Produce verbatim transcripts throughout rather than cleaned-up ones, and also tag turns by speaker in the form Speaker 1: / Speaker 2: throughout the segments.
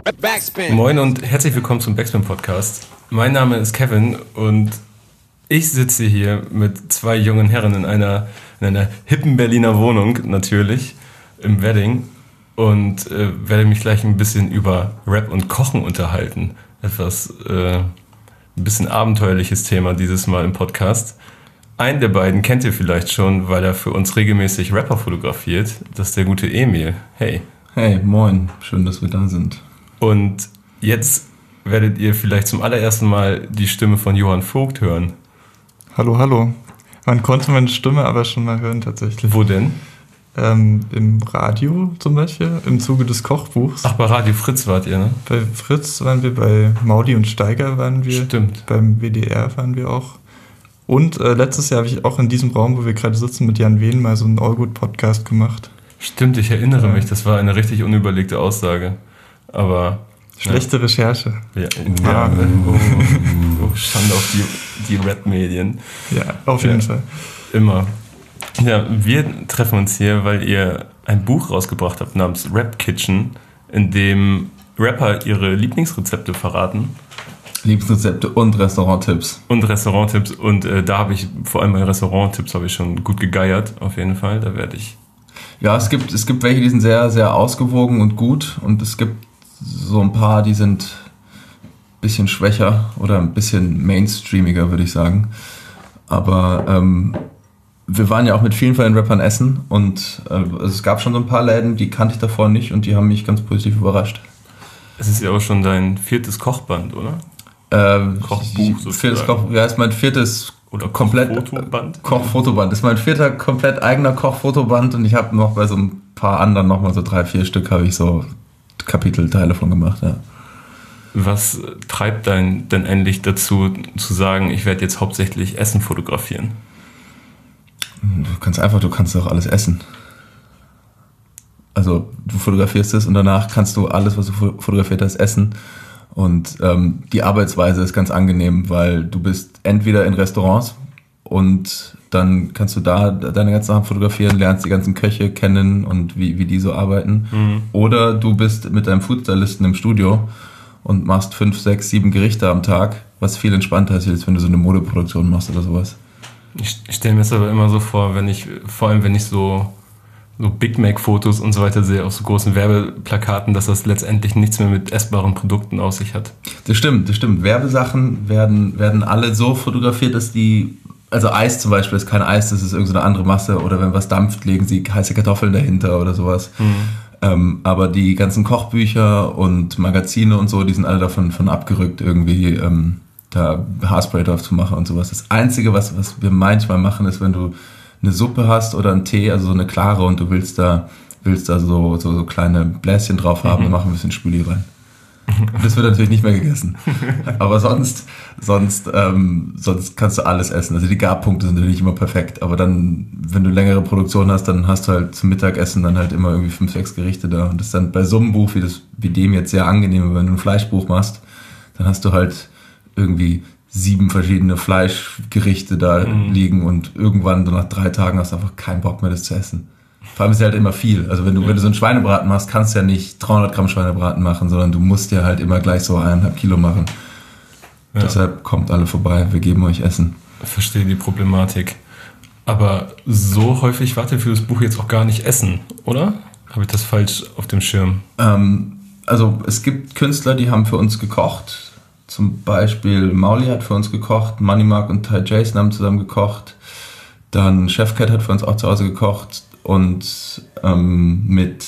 Speaker 1: Backspin. Moin und herzlich willkommen zum Backspin Podcast. Mein Name ist Kevin und ich sitze hier mit zwei jungen Herren in einer, in einer hippen Berliner Wohnung, natürlich, im Wedding, und äh, werde mich gleich ein bisschen über Rap und Kochen unterhalten. Etwas, äh, ein bisschen abenteuerliches Thema dieses Mal im Podcast. Einen der beiden kennt ihr vielleicht schon, weil er für uns regelmäßig Rapper fotografiert. Das ist der gute Emil. Hey.
Speaker 2: Hey, moin. Schön, dass wir da sind.
Speaker 1: Und jetzt werdet ihr vielleicht zum allerersten Mal die Stimme von Johann Vogt hören.
Speaker 3: Hallo, hallo. Man konnte meine Stimme aber schon mal hören tatsächlich.
Speaker 1: Wo denn?
Speaker 3: Ähm, im Radio zum Beispiel, im Zuge des Kochbuchs.
Speaker 1: Ach, bei Radio Fritz wart ihr, ne?
Speaker 3: Bei Fritz waren wir, bei Mauli und Steiger waren wir.
Speaker 1: Stimmt.
Speaker 3: Beim W D R waren wir auch. Und äh, letztes Jahr habe ich auch in diesem Raum, wo wir gerade sitzen, mit Jan Wehn mal so einen Allgood-Podcast gemacht.
Speaker 1: Stimmt, ich erinnere ja. mich, das war eine richtig unüberlegte Aussage. Aber...
Speaker 3: Schlechte ja. Recherche.
Speaker 1: Ja, ja. Oh, oh, Schande auf die, die Rap-Medien.
Speaker 3: Ja, auf jeden
Speaker 1: ja,
Speaker 3: Fall.
Speaker 1: Immer. Ja, wir treffen uns hier, weil ihr ein Buch rausgebracht habt namens Rap Kitchen, in dem Rapper ihre Lieblingsrezepte verraten.
Speaker 2: Lieblingsrezepte und Restauranttipps.
Speaker 1: Und Restauranttipps. Und äh, da habe ich, vor allem bei Restauranttipps, habe ich schon gut gegeiert, auf jeden Fall. Da werde ich...
Speaker 2: Ja, es gibt, es gibt welche, die sind sehr, sehr ausgewogen und gut. Und es gibt so ein paar, die sind ein bisschen schwächer oder ein bisschen mainstreamiger, würde ich sagen. Aber ähm, wir waren ja auch mit vielen von den Rappern essen. Und äh, es gab schon so ein paar Läden, die kannte ich davor nicht. Und die haben mich ganz positiv überrascht.
Speaker 1: Es ist ja auch schon dein viertes Kochband, oder?
Speaker 2: Ähm,
Speaker 1: Kochbuch
Speaker 2: sozusagen. Koch, ja, ist mein viertes
Speaker 1: oder
Speaker 2: komplett
Speaker 1: Kochfotoband.
Speaker 2: Kochfotoband. Ist mein vierter komplett eigener Kochfotoband und ich habe noch bei so ein paar anderen noch mal so drei, vier Stück habe ich so Kapitelteile von gemacht, ja.
Speaker 1: Was treibt dein denn endlich dazu zu sagen, ich werde jetzt hauptsächlich Essen fotografieren?
Speaker 2: Du kannst einfach, du kannst auch alles essen. Also du fotografierst es und danach kannst du alles, was du fotografiert hast, essen. Und ähm, die Arbeitsweise ist ganz angenehm, weil du bist entweder in Restaurants und dann kannst du da deine ganzen Sachen fotografieren, lernst die ganzen Köche kennen und wie, wie die so arbeiten. Mhm. Oder du bist mit deinem Foodstylisten im Studio und machst fünf, sechs, sieben Gerichte am Tag, was viel entspannter ist, als wenn du so eine Modeproduktion machst oder sowas.
Speaker 1: Ich, ich stelle mir das aber immer so vor, wenn ich, vor allem wenn ich so so Big Mac-Fotos und so weiter sehe, auf so großen Werbeplakaten, dass das letztendlich nichts mehr mit essbaren Produkten auf sich hat.
Speaker 2: Das stimmt, das stimmt. Werbesachen werden, werden alle so fotografiert, dass die, also Eis zum Beispiel ist kein Eis, das ist irgendeine andere Masse, oder wenn was dampft, legen sie heiße Kartoffeln dahinter oder sowas. Mhm. Ähm, aber die ganzen Kochbücher und Magazine und so, die sind alle davon von abgerückt, irgendwie ähm, da Haarspray drauf zu machen und sowas. Das Einzige, was, was wir manchmal machen, ist, wenn du eine Suppe hast oder einen Tee, also so eine klare, und du willst da willst da so, so, so kleine Bläschen drauf haben, mhm. dann machen wir ein bisschen Spüli rein. Das wird natürlich nicht mehr gegessen. Aber sonst, sonst, ähm, sonst kannst du alles essen. Also die Garpunkte sind natürlich immer perfekt, aber dann, wenn du längere Produktion hast, dann hast du halt zum Mittagessen dann halt immer irgendwie fünf, sechs Gerichte da. Und das ist dann bei so einem Buch wie, das, wie dem jetzt sehr angenehm, wenn du ein Fleischbuch machst, dann hast du halt irgendwie sieben verschiedene Fleischgerichte da mhm. liegen und irgendwann, so nach drei Tagen, hast du einfach keinen Bock mehr, das zu essen. Vor allem ist ja halt immer viel. Also wenn du, ja. wenn du so einen Schweinebraten machst, kannst du ja nicht dreihundert Gramm Schweinebraten machen, sondern du musst ja halt immer gleich so eineinhalb Kilo machen. Ja. Deshalb kommt alle vorbei, wir geben euch Essen.
Speaker 1: Ich verstehe die Problematik. Aber so häufig wart ihr für das Buch jetzt auch gar nicht essen, oder? Habe ich das falsch auf dem Schirm?
Speaker 2: Ähm, also es gibt Künstler, die haben für uns gekocht. Zum Beispiel Mauli hat für uns gekocht, Money Mark und Ty Jason haben zusammen gekocht. Dann Chefcat hat für uns auch zu Hause gekocht. Und ähm, mit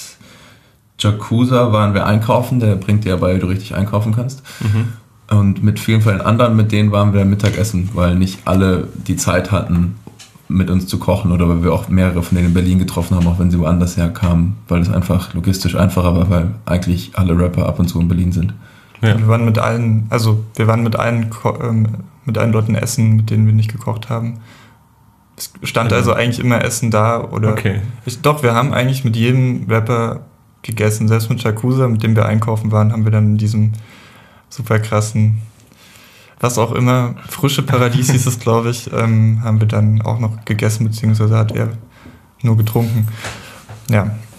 Speaker 2: Jakuza waren wir einkaufen, der bringt dir ja bei, wie du richtig einkaufen kannst. Mhm. Und mit vielen von den anderen, mit denen waren wir Mittagessen, weil nicht alle die Zeit hatten, mit uns zu kochen, oder weil wir auch mehrere von denen in Berlin getroffen haben, auch wenn sie woanders herkamen, weil es einfach logistisch einfacher war, weil eigentlich alle Rapper ab und zu in Berlin sind.
Speaker 3: Ja. Wir waren mit allen, also wir waren mit allen, ähm, mit allen Leuten essen, mit denen wir nicht gekocht haben. Es stand also eigentlich immer Essen da, oder?
Speaker 1: Okay.
Speaker 3: Ich, doch, wir haben eigentlich mit jedem Rapper gegessen, selbst mit Jakuza, mit dem wir einkaufen waren, haben wir dann in diesem super krassen, was auch immer, frische Paradies hieß es, glaube ich, ähm, haben wir dann auch noch gegessen, beziehungsweise hat er nur getrunken. Ja.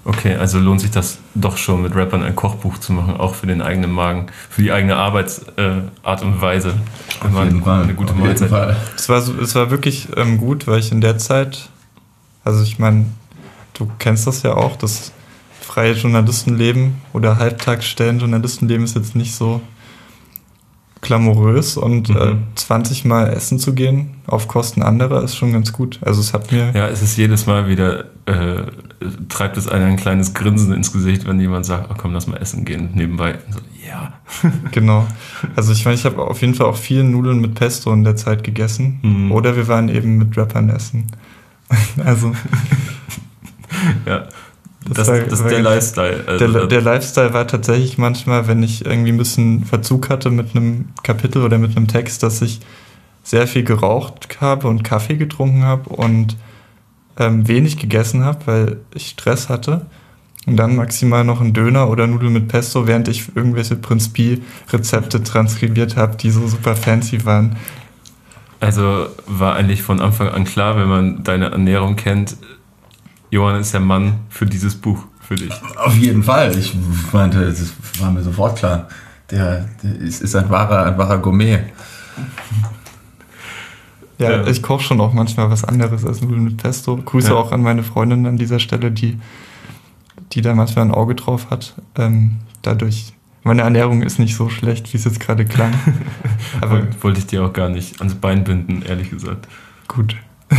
Speaker 1: Okay, also lohnt sich das doch schon, mit Rappern ein Kochbuch zu machen, auch für den eigenen Magen, für die eigene Arbeitsart äh, und Weise.
Speaker 2: Auf jeden Fall.
Speaker 1: Eine gute
Speaker 2: Auf
Speaker 1: Mahlzeit.
Speaker 2: jeden Fall.
Speaker 3: Es war, so, es war wirklich ähm, gut, weil ich in der Zeit, also ich meine, du kennst das ja auch, das freie Journalistenleben oder Halbtagsstellen Journalistenleben ist jetzt nicht so glamourös und mhm. äh, zwanzig Mal essen zu gehen auf Kosten anderer ist schon ganz gut. Also es hat mir...
Speaker 1: Ja, es ist jedes Mal wieder, äh, treibt es einem ein kleines Grinsen ins Gesicht, wenn jemand sagt, oh komm, lass mal essen gehen, nebenbei. So, ja.
Speaker 3: Genau. Also ich meine, ich habe auf jeden Fall auch viel Nudeln mit Pesto in der Zeit gegessen. Mhm. Oder wir waren eben mit Rappern essen. Also...
Speaker 1: ja. Das, das, war, das ist der Lifestyle.
Speaker 3: Also der, der Lifestyle war tatsächlich manchmal, wenn ich irgendwie ein bisschen Verzug hatte mit einem Kapitel oder mit einem Text, dass ich sehr viel geraucht habe und Kaffee getrunken habe und ähm, wenig gegessen habe, weil ich Stress hatte. Und dann maximal noch einen Döner oder Nudeln mit Pesto, während ich irgendwelche Prinz Pi-Rezepte transkribiert habe, die so super fancy waren.
Speaker 1: Also war eigentlich von Anfang an klar, wenn man deine Ernährung kennt, Johann ist der Mann für dieses Buch, für dich.
Speaker 2: Auf jeden Fall. Ich meinte, das war mir sofort klar. Der, der ist, ist ein wahrer, ein wahrer Gourmet.
Speaker 3: Ja, ja, ich koche schon auch manchmal was anderes als Nudeln mit Pesto. Grüße ja. auch an meine Freundin an dieser Stelle, die, die da manchmal ein Auge drauf hat. Ähm, dadurch, meine Ernährung ist nicht so schlecht, wie es jetzt gerade klang.
Speaker 1: Aber wollte ich dir auch gar nicht ans Bein binden, ehrlich gesagt.
Speaker 3: Gut.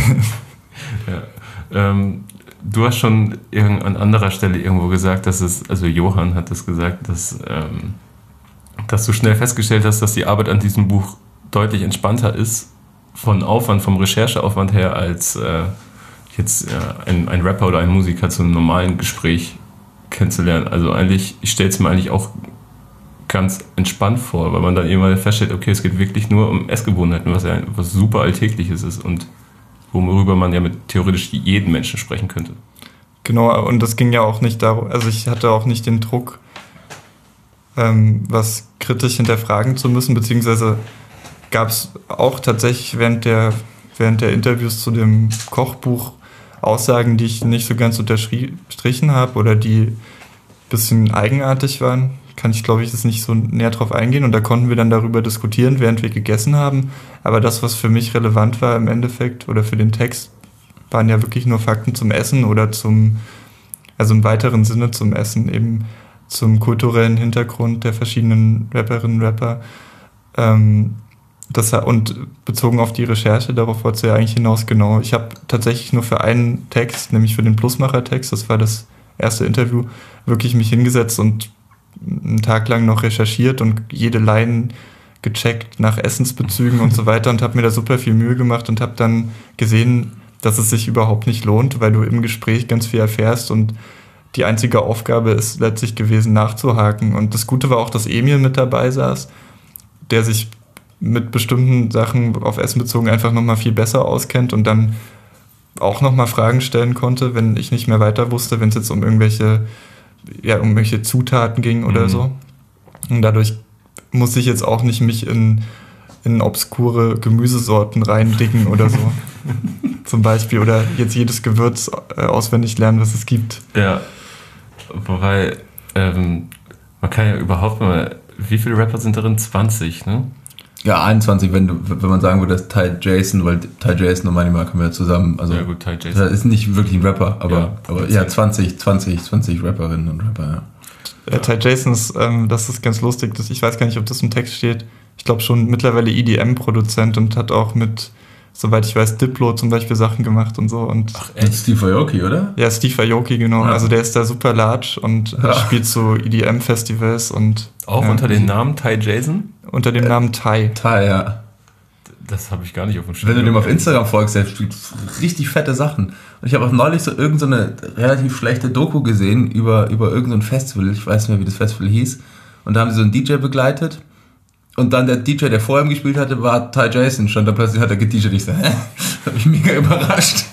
Speaker 1: ja. Ähm, Du hast schon an anderer Stelle irgendwo gesagt, dass es, also Johann hat das gesagt, dass, ähm, dass du schnell festgestellt hast, dass die Arbeit an diesem Buch deutlich entspannter ist, von Aufwand, vom Rechercheaufwand her, als äh, jetzt äh, ein, ein Rapper oder ein Musiker zu einem normalen Gespräch kennenzulernen. Also eigentlich, ich stelle es mir eigentlich auch ganz entspannt vor, weil man dann irgendwann feststellt, okay, es geht wirklich nur um Essgewohnheiten, was ja was super Alltägliches ist und worüber man ja mit theoretisch jeden Menschen sprechen könnte.
Speaker 3: Genau, und das ging ja auch nicht darum, also ich hatte auch nicht den Druck, ähm, was kritisch hinterfragen zu müssen, beziehungsweise gab es auch tatsächlich während der, während der Interviews zu dem Kochbuch Aussagen, die ich nicht so ganz unterstrichen habe oder die ein bisschen eigenartig waren. Kann ich, glaube ich, jetzt nicht so näher drauf eingehen und da konnten wir dann darüber diskutieren, während wir gegessen haben. Aber das, was für mich relevant war im Endeffekt oder für den Text, waren ja wirklich nur Fakten zum Essen oder zum, also im weiteren Sinne zum Essen, eben zum kulturellen Hintergrund der verschiedenen Rapperinnen und Rapper. Ähm, das, und bezogen auf die Recherche, darauf wolltest du ja eigentlich hinaus, genau. Ich habe tatsächlich nur für einen Text, nämlich für den Plusmacher-Text, das war das erste Interview, wirklich mich hingesetzt und einen Tag lang noch recherchiert und jede Line gecheckt nach Essensbezügen und so weiter und habe mir da super viel Mühe gemacht und habe dann gesehen, dass es sich überhaupt nicht lohnt, weil du im Gespräch ganz viel erfährst und die einzige Aufgabe ist letztlich gewesen, nachzuhaken. Und das Gute war auch, dass Emil mit dabei saß, der sich mit bestimmten Sachen auf Essen bezogen einfach nochmal viel besser auskennt und dann auch nochmal Fragen stellen konnte, wenn ich nicht mehr weiter wusste, wenn es jetzt um irgendwelche ja, um welche Zutaten ging oder mhm. so. Und dadurch muss ich jetzt auch nicht mich in, in obskure Gemüsesorten reindicken oder so. Zum Beispiel. Oder jetzt jedes Gewürz äh, auswendig lernen, was es gibt.
Speaker 1: Ja. Wobei, ähm, man kann ja überhaupt mal, wie viele Rapper sind darin? zwanzig, ne?
Speaker 2: Ja, einundzwanzig, wenn du, wenn man sagen würde, dass Ty Jason, weil Ty Jason und Money Mark haben wir ja zusammen, also
Speaker 1: ja, gut, Ty Jason.
Speaker 2: Das ist nicht wirklich ein Rapper, aber
Speaker 1: ja,
Speaker 2: aber ja zwanzig, zwanzig, zwanzig Rapperinnen und Rapper, ja.
Speaker 3: ja. Ty Jason ist, ähm, das ist ganz lustig, das, ich weiß gar nicht, ob das im Text steht, ich glaube schon mittlerweile E D M-Produzent und hat auch mit, soweit ich weiß, Diplo zum Beispiel Sachen gemacht und so. Und
Speaker 2: Ach echt? Steve Aoki, oder?
Speaker 3: Ja, Steve Aoki, genau. Ja. Also der ist da super large und ja. spielt so E D M-Festivals und
Speaker 1: auch
Speaker 3: ja.
Speaker 1: unter dem Namen Ty Jason?
Speaker 3: Unter dem äh, Namen Ty.
Speaker 2: Ty, ja.
Speaker 1: Das habe ich gar nicht auf dem Schirm.
Speaker 2: Wenn du dem auf Instagram folgst, der spielt richtig fette Sachen. Und ich habe auch neulich so irgendeine so relativ schlechte Doku gesehen über, über irgendein so Festival. Ich weiß nicht mehr, wie das Festival hieß. Und da haben sie so einen D J begleitet. Und dann der D J, der vor ihm gespielt hatte, war Ty Jason. Stand da plötzlich, hat er gedJt. Ich so, hä? Das hat mich mega überrascht.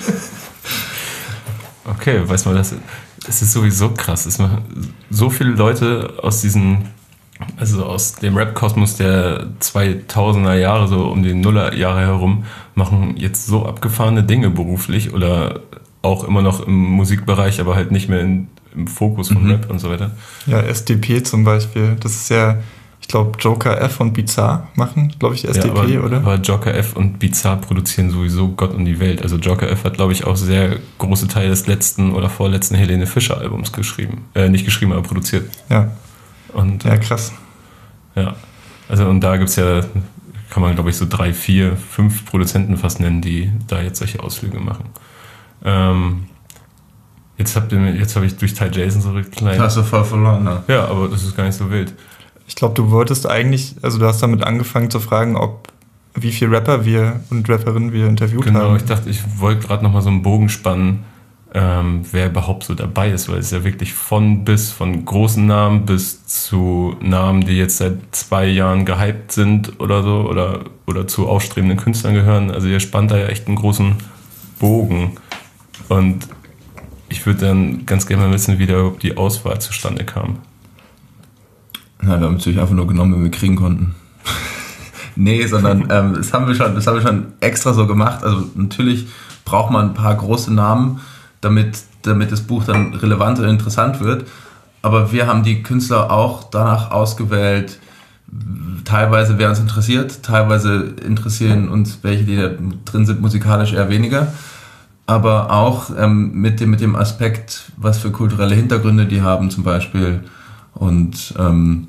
Speaker 1: Okay, weiß man, das, das ist sowieso krass. Es machen so viele Leute aus diesen... Also aus dem Rap-Kosmos der zweitausender Jahre, so um die Nullerjahre herum, machen jetzt so abgefahrene Dinge beruflich oder auch immer noch im Musikbereich, aber halt nicht mehr in, im Fokus von
Speaker 2: Mhm.
Speaker 1: Rap und so weiter.
Speaker 3: Ja, S D P zum Beispiel, das ist ja, ich glaube, Joker F und Bizarre machen, glaube ich, S D P,
Speaker 1: ja, aber,
Speaker 3: oder?
Speaker 1: aber Joker F und Bizarre produzieren sowieso Gott und die Welt. Also Joker F hat, glaube ich, auch sehr große Teile des letzten oder vorletzten Helene Fischer Albums geschrieben. Äh, nicht geschrieben, aber produziert.
Speaker 3: Ja,
Speaker 1: Und
Speaker 3: ja, krass.
Speaker 1: ja, also und da gibt's ja, kann man glaube ich so drei, vier, fünf Produzenten fast nennen, die da jetzt solche Ausflüge machen. Ähm, jetzt habt ihr mir, jetzt habe ich durch Ty Jason so klein.
Speaker 2: Das hast du voll verloren, ne?
Speaker 1: Ja, aber das ist gar nicht so wild.
Speaker 3: Ich glaube, du wolltest eigentlich, also du hast damit angefangen zu fragen, ob wie viele Rapper wir und Rapperinnen wir interviewt
Speaker 1: Genau,
Speaker 3: haben.
Speaker 1: ich dachte, ich wollte gerade nochmal so einen Bogen spannen, ähm, wer überhaupt so dabei ist, weil es ja wirklich von bis, von großen Namen bis zu Namen, die jetzt seit zwei Jahren gehypt sind oder so, oder, oder zu aufstrebenden Künstlern gehören. Also ihr spannt da ja echt einen großen Bogen. Und ich würde dann ganz gerne mal wissen, wie da überhaupt die Auswahl zustande kam.
Speaker 2: Ja, wir haben natürlich einfach nur genommen, wenn wir kriegen konnten. Nee, sondern ähm, das haben wir schon, das haben wir schon extra so gemacht. Also natürlich braucht man ein paar große Namen, damit, damit das Buch dann relevant und interessant wird. Aber wir haben die Künstler auch danach ausgewählt, teilweise wer uns interessiert, teilweise interessieren uns welche, die da drin sind, musikalisch eher weniger. Aber auch ähm, mit dem, mit dem Aspekt, was für kulturelle Hintergründe die haben zum Beispiel. Und ähm,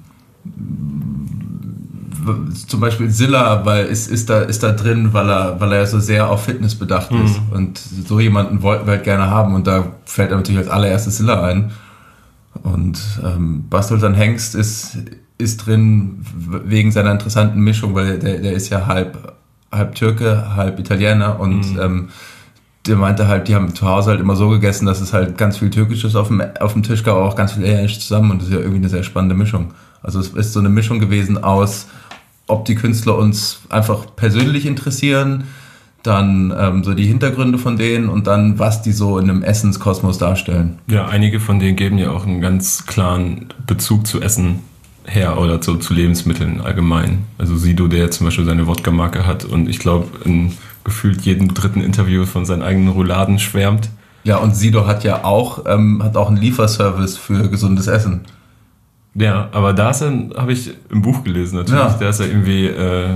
Speaker 2: zum Beispiel Zilla, weil ist, ist, da, ist da drin, weil er, weil er so sehr auf Fitness bedacht ist.
Speaker 1: Mhm.
Speaker 2: Und so jemanden wollten wir halt gerne haben. Und da fällt er natürlich als allererstes Zilla ein. Und ähm, Bas-Sultan Hengst ist, ist drin wegen seiner interessanten Mischung, weil der, der ist ja halb, halb Türke, halb Italiener. Und mhm. ähm, der meinte halt, die haben zu Hause halt immer so gegessen, dass es halt ganz viel Türkisches auf dem, auf dem Tisch gab, aber auch ganz viel Italienisch zusammen. Und das ist ja irgendwie eine sehr spannende Mischung. Also es ist so eine Mischung gewesen aus, ob die Künstler uns einfach persönlich interessieren, dann ähm, so die Hintergründe von denen und dann, was die so in einem Essenskosmos darstellen.
Speaker 1: Ja, einige von denen geben ja auch einen ganz klaren Bezug zu Essen her oder zu, zu Lebensmitteln allgemein. Also Sido, der zum Beispiel seine Wodka-Marke hat und ich glaube in gefühlt jedem dritten Interview von seinen eigenen Rouladen schwärmt.
Speaker 2: Ja, und Sido hat ja auch, ähm, hat auch einen Lieferservice für gesundes Essen.
Speaker 1: Ja, aber da ist er, habe ich im Buch gelesen natürlich,
Speaker 2: Ja.
Speaker 1: da ist er irgendwie äh,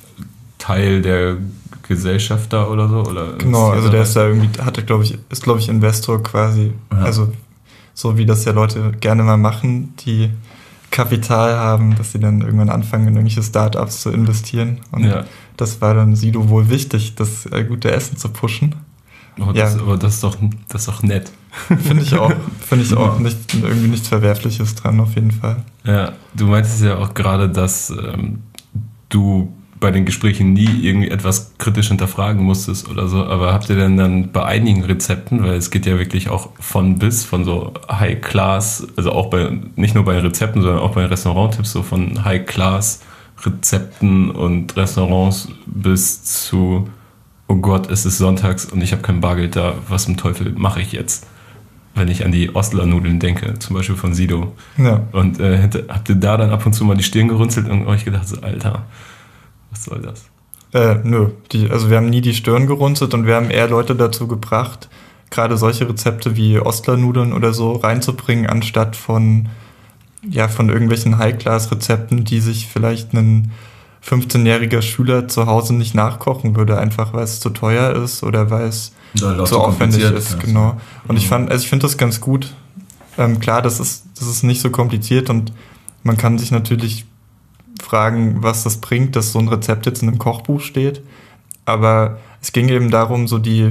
Speaker 1: Teil der Gesellschaft da oder so. Oder
Speaker 3: Genau,
Speaker 1: ist
Speaker 3: also der ist da irgendwie, hatte, glaube ich, ist, glaube ich, Investor quasi.
Speaker 2: Ja.
Speaker 3: Also so wie das ja Leute gerne mal machen, die Kapital haben, dass sie dann irgendwann anfangen, in irgendwelche Startups zu investieren. Und
Speaker 1: Ja.
Speaker 3: das war dann Sido wohl wichtig, das äh, gute Essen zu pushen.
Speaker 1: Oh,
Speaker 3: Ja.
Speaker 1: das, aber das ist doch, das ist doch nett.
Speaker 3: Finde ich auch, finde ich auch
Speaker 2: Ja.
Speaker 3: nicht, irgendwie nichts Verwerfliches dran, auf jeden Fall.
Speaker 1: Ja, du meintest ja auch gerade, dass ähm, du bei den Gesprächen nie irgendwie etwas kritisch hinterfragen musstest oder so, aber habt ihr denn dann bei einigen Rezepten, weil es geht ja wirklich auch von bis, von so High Class, also auch bei, nicht nur bei Rezepten, sondern auch bei Restauranttipps, so von High Class Rezepten und Restaurants bis zu, oh Gott, es ist sonntags und ich habe kein Bargeld da, was zum Teufel mache ich jetzt? Wenn ich an die Ostler-Nudeln denke, zum Beispiel von Sido.
Speaker 3: Ja.
Speaker 1: Und äh, hätte, habt ihr da dann ab und zu mal die Stirn gerunzelt und euch gedacht, so, Alter, was soll das?
Speaker 3: Äh, nö, die, also wir haben nie die Stirn gerunzelt und wir haben eher Leute dazu gebracht, gerade solche Rezepte wie Ostler-Nudeln oder so reinzubringen, anstatt von, ja, von irgendwelchen High-Class-Rezepten, die sich vielleicht ein fünfzehnjähriger Schüler zu Hause nicht nachkochen würde, einfach weil es zu teuer ist oder weil es
Speaker 2: Oder
Speaker 3: zu aufwendig
Speaker 2: kompliziert
Speaker 3: ist,
Speaker 2: ist.
Speaker 3: genau. Und ich fand, also ich finde das ganz gut. Ähm, klar, das ist, das ist nicht so kompliziert und man kann sich natürlich fragen, was das bringt, dass so ein Rezept jetzt in einem Kochbuch steht. Aber es ging eben darum, so die,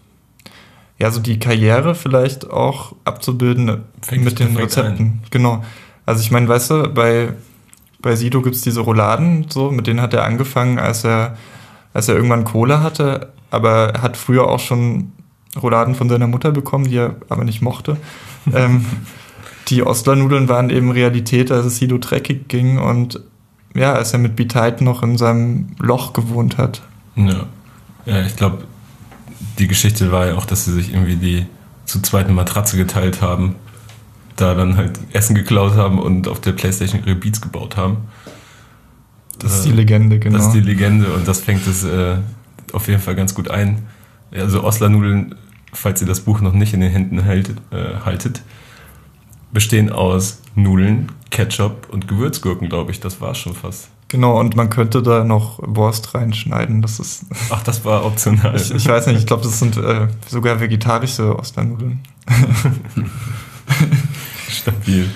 Speaker 3: ja, so die Karriere vielleicht auch abzubilden
Speaker 1: Fängt
Speaker 3: mit den
Speaker 1: perfekt
Speaker 3: Rezepten. Genau. Also ich meine, weißt du, bei, bei Sido gibt's diese Rouladen, so, mit denen hat er angefangen, als er, als er irgendwann Kohle hatte, aber er hat früher auch schon Rouladen von seiner Mutter bekommen, die er aber nicht mochte. ähm, die Ostler-Nudeln waren eben Realität, als es Sido dreckig ging und ja, als er mit Beat noch in seinem Loch gewohnt hat.
Speaker 1: Ja, ja ich glaube, die Geschichte war ja auch, dass sie sich irgendwie die zu zweit eine Matratze geteilt haben, da dann halt Essen geklaut haben und auf der Playstation ihre Beats gebaut haben.
Speaker 3: Das ist die Legende, genau.
Speaker 1: Das ist die Legende und das fängt es äh, auf jeden Fall ganz gut ein. Also Ostler-Nudeln falls ihr das Buch noch nicht in den Händen haltet, äh, haltet bestehen aus Nudeln, Ketchup und Gewürzgurken, glaube ich. Das war schon fast.
Speaker 3: Genau, und man könnte da noch Wurst reinschneiden. Das ist.
Speaker 1: Ach, das war optional.
Speaker 3: Ich, ich weiß nicht, ich glaube, das sind äh, sogar vegetarische Osternnudeln.
Speaker 1: Stabil.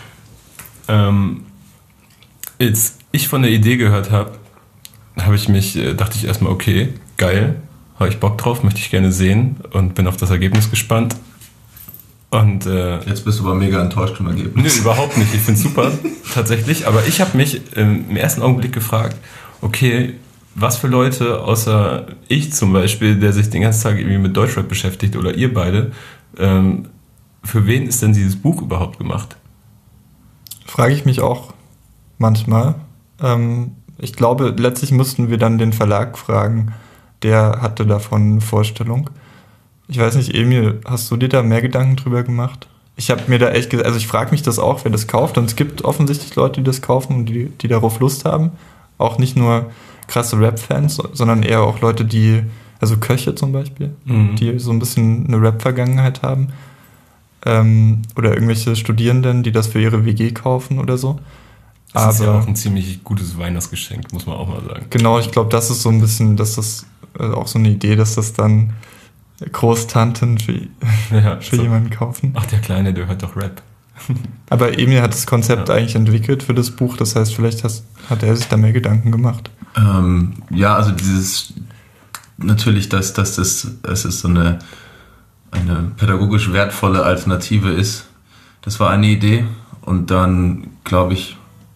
Speaker 1: Ähm, als ich von der Idee gehört habe, habe ich mich, äh, dachte ich erstmal, okay, geil, habe ich Bock drauf, möchte ich gerne sehen und bin auf das Ergebnis gespannt. Und äh,
Speaker 2: jetzt bist du aber mega enttäuscht vom Ergebnis.
Speaker 1: Nee, überhaupt nicht. Ich finde es super, tatsächlich. Aber ich habe mich ähm, im ersten Augenblick gefragt, okay, was für Leute, außer ich zum Beispiel, der sich den ganzen Tag irgendwie mit Deutschrap beschäftigt, oder ihr beide, ähm, für wen ist denn dieses Buch überhaupt gemacht?
Speaker 3: Frage ich mich auch manchmal. Ähm, ich glaube, letztlich müssten wir dann den Verlag fragen. Der hatte davon eine Vorstellung. Ich weiß nicht, Emil, hast du dir da mehr Gedanken drüber gemacht? Ich habe mir da echt gesagt, also ich frage mich das auch, wer das kauft. Und es gibt offensichtlich Leute, die das kaufen und die, die darauf Lust haben. Auch nicht nur krasse Rap-Fans, sondern eher auch Leute, die, also Köche zum Beispiel, mhm. die so ein bisschen eine Rap-Vergangenheit haben. Ähm, oder irgendwelche Studierenden, die das für ihre W G kaufen oder so.
Speaker 1: Das
Speaker 3: Aber,
Speaker 1: ist ja auch ein ziemlich gutes Weihnachtsgeschenk, muss man auch mal sagen.
Speaker 3: Genau, ich glaube, das ist so ein bisschen, dass das also auch so eine Idee, dass das dann Großtanten für,
Speaker 1: ja,
Speaker 3: für
Speaker 1: so.
Speaker 3: jemanden kaufen.
Speaker 1: Ach, der Kleine, der hört doch Rap.
Speaker 3: Aber Emil hat das Konzept ja. eigentlich entwickelt für das Buch, das heißt, vielleicht has, hat er sich da mehr Gedanken gemacht.
Speaker 2: Ähm, ja, also dieses, natürlich, dass, dass das, es ist so eine, eine pädagogisch wertvolle Alternative ist, das war eine Idee. Und dann, glaube ich,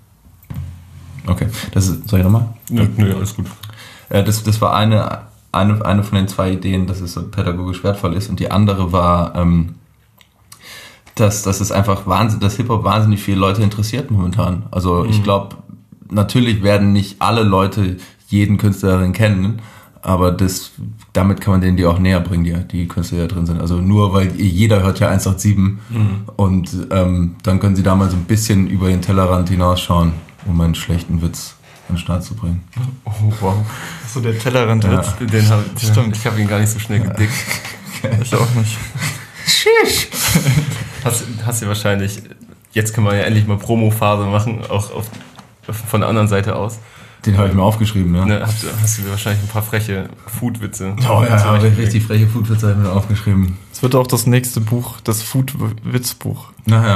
Speaker 2: okay, das ist, soll ich nochmal?
Speaker 1: Nö, nö, alles gut.
Speaker 2: Äh, das, das war eine, eine, eine von den zwei Ideen, dass es so pädagogisch wertvoll ist. Und die andere war, ähm, dass, dass es einfach wahnsinnig, dass Hip-Hop wahnsinnig viele Leute interessiert momentan. Also mhm. ich glaube, natürlich werden nicht alle Leute jeden Künstlerin kennen, aber das, damit kann man denen die auch näher bringen, die, die Künstler, die da drin sind. Also nur, weil jeder hört ja eins acht sieben mhm. und ähm, dann können sie da mal so ein bisschen über den Tellerrand hinausschauen, um einen schlechten Witz an den Start zu bringen.
Speaker 1: Oh, wow.
Speaker 3: So der Tellerrandwitz.
Speaker 1: Ja, den hab, stimmt. Ich habe ihn gar nicht so schnell gedickt.
Speaker 3: Ich auch nicht.
Speaker 1: Schisch! Hast, hast du wahrscheinlich, jetzt können wir ja endlich mal Promo-Phase machen, auch auf, von der anderen Seite aus.
Speaker 2: Den habe ich mir aufgeschrieben, ja.
Speaker 1: Ne, hast, hast du wahrscheinlich ein paar freche Food-Witze.
Speaker 2: Oh ja, habe ich richtig freche Food-Witze habe ich mir aufgeschrieben.
Speaker 3: Es wird auch das nächste Buch, das Food-Witz-Buch.
Speaker 2: Naja.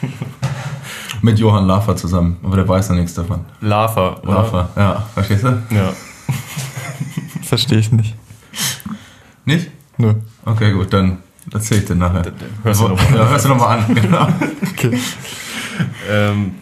Speaker 2: Mit Johann Lafer zusammen, aber der weiß noch nichts davon.
Speaker 1: Lafer, oder?
Speaker 2: Lafer, ja. Verstehst du?
Speaker 1: Ja.
Speaker 3: Verstehe ich nicht.
Speaker 2: Nicht?
Speaker 3: Nö.
Speaker 2: Okay, gut, dann erzähl ich dir nachher.
Speaker 1: Da, da, hörst du nochmal
Speaker 2: ja, hörst du nochmal an, genau.
Speaker 3: Okay.
Speaker 1: ähm,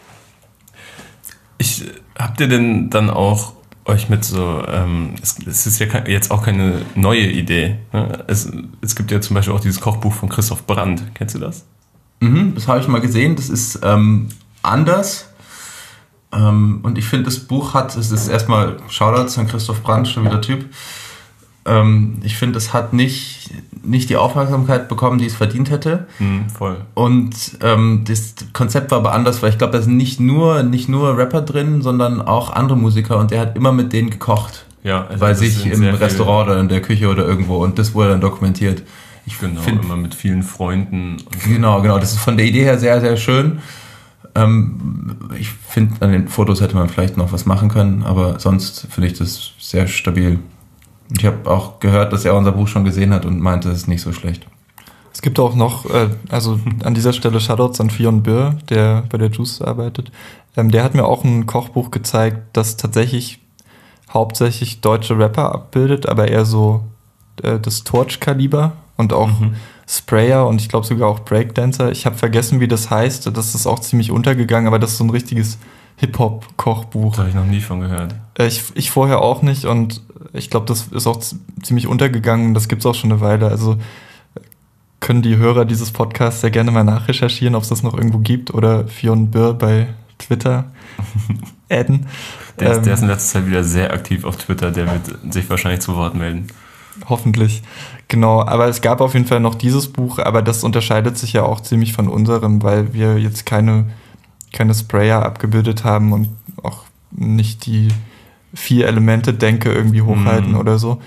Speaker 1: ich, habt ihr denn dann auch euch mit so, ähm, es, es ist ja ke- jetzt auch keine neue Idee, ne? es, es gibt ja zum Beispiel auch dieses Kochbuch von Christoph Brandt, kennst du das?
Speaker 2: Mhm, das habe ich mal gesehen, das ist ähm, anders ähm, und ich finde, das Buch hat, es ist erstmal Shoutouts an Christoph Brandt, schon wieder Typ. Ähm, ich finde, es hat nicht, nicht die Aufmerksamkeit bekommen, die es verdient hätte.
Speaker 1: Mhm, voll.
Speaker 2: Und ähm, das Konzept war aber anders, weil ich glaube, da sind nicht nur, nicht nur Rapper drin, sondern auch andere Musiker und der hat immer mit denen gekocht.
Speaker 1: Ja, also
Speaker 2: bei sich im Restaurant oder in der Küche oder irgendwo und das wurde dann dokumentiert.
Speaker 1: Ich finde auch immer mit vielen Freunden. Und so.
Speaker 2: Genau, genau. Das ist von der Idee her sehr, sehr schön. Ähm, ich finde, an den Fotos hätte man vielleicht noch was machen können, aber sonst finde ich das sehr stabil. Ich habe auch gehört, dass er unser Buch schon gesehen hat und meinte, es ist nicht so schlecht.
Speaker 3: Es gibt auch noch, äh, also an dieser Stelle Shoutouts an Fionn Birr, der bei der Juice arbeitet. Ähm, der hat mir auch ein Kochbuch gezeigt, das tatsächlich hauptsächlich deutsche Rapper abbildet, aber eher so äh, das Torch-Kaliber und auch mhm. Sprayer und ich glaube sogar auch Breakdancer. Ich habe vergessen, wie das heißt. Das ist auch ziemlich untergegangen, aber das ist so ein richtiges Hip-Hop-Kochbuch.
Speaker 1: Da habe ich noch nie von gehört.
Speaker 3: Äh, ich, ich vorher auch nicht und ich glaube, das ist auch z- ziemlich untergegangen. Das gibt es auch schon eine Weile. Also können die Hörer dieses Podcasts sehr gerne mal nachrecherchieren, ob es das noch irgendwo gibt oder Fionn Birr bei Twitter adden.
Speaker 1: Der ist,
Speaker 3: ähm,
Speaker 1: der ist in letzter Zeit wieder sehr aktiv auf Twitter. Der wird sich wahrscheinlich zu Wort melden.
Speaker 3: Hoffentlich. Genau, aber es gab auf jeden Fall noch dieses Buch, aber das unterscheidet sich ja auch ziemlich von unserem, weil wir jetzt keine, keine Sprayer abgebildet haben und auch nicht die vier Elemente Denke irgendwie hochhalten mm. oder so.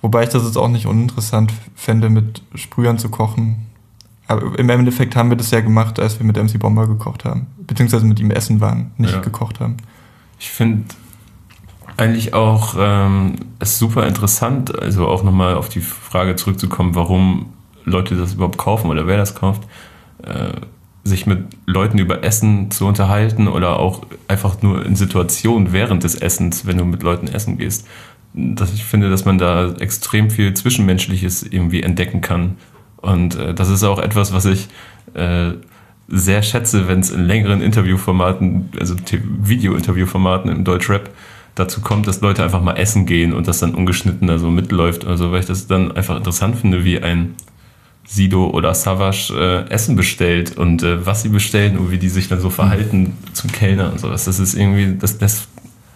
Speaker 3: Wobei ich das jetzt auch nicht uninteressant fände, mit Sprühern zu kochen. Aber im Endeffekt haben wir das ja gemacht, als wir mit M C Bomber gekocht haben. Beziehungsweise mit ihm essen waren, nicht ja. gekocht haben.
Speaker 1: Ich finde eigentlich auch ähm, es super interessant, also auch nochmal auf die Frage zurückzukommen, warum Leute das überhaupt kaufen oder wer das kauft, äh, sich mit Leuten über Essen zu unterhalten oder auch einfach nur in Situationen während des Essens, wenn du mit Leuten essen gehst. Dass ich finde, dass man da extrem viel Zwischenmenschliches irgendwie entdecken kann. Und äh, das ist auch etwas, was ich äh, sehr schätze, wenn es in längeren Interviewformaten, also Video-Interviewformaten im Deutschrap dazu kommt, dass Leute einfach mal essen gehen und das dann ungeschnitten da so mitläuft. Also weil ich das dann einfach interessant finde, wie ein Sido oder Savage äh, Essen bestellt und äh, was sie bestellen und wie die sich dann so verhalten zum Kellner und sowas. Das ist irgendwie, das, das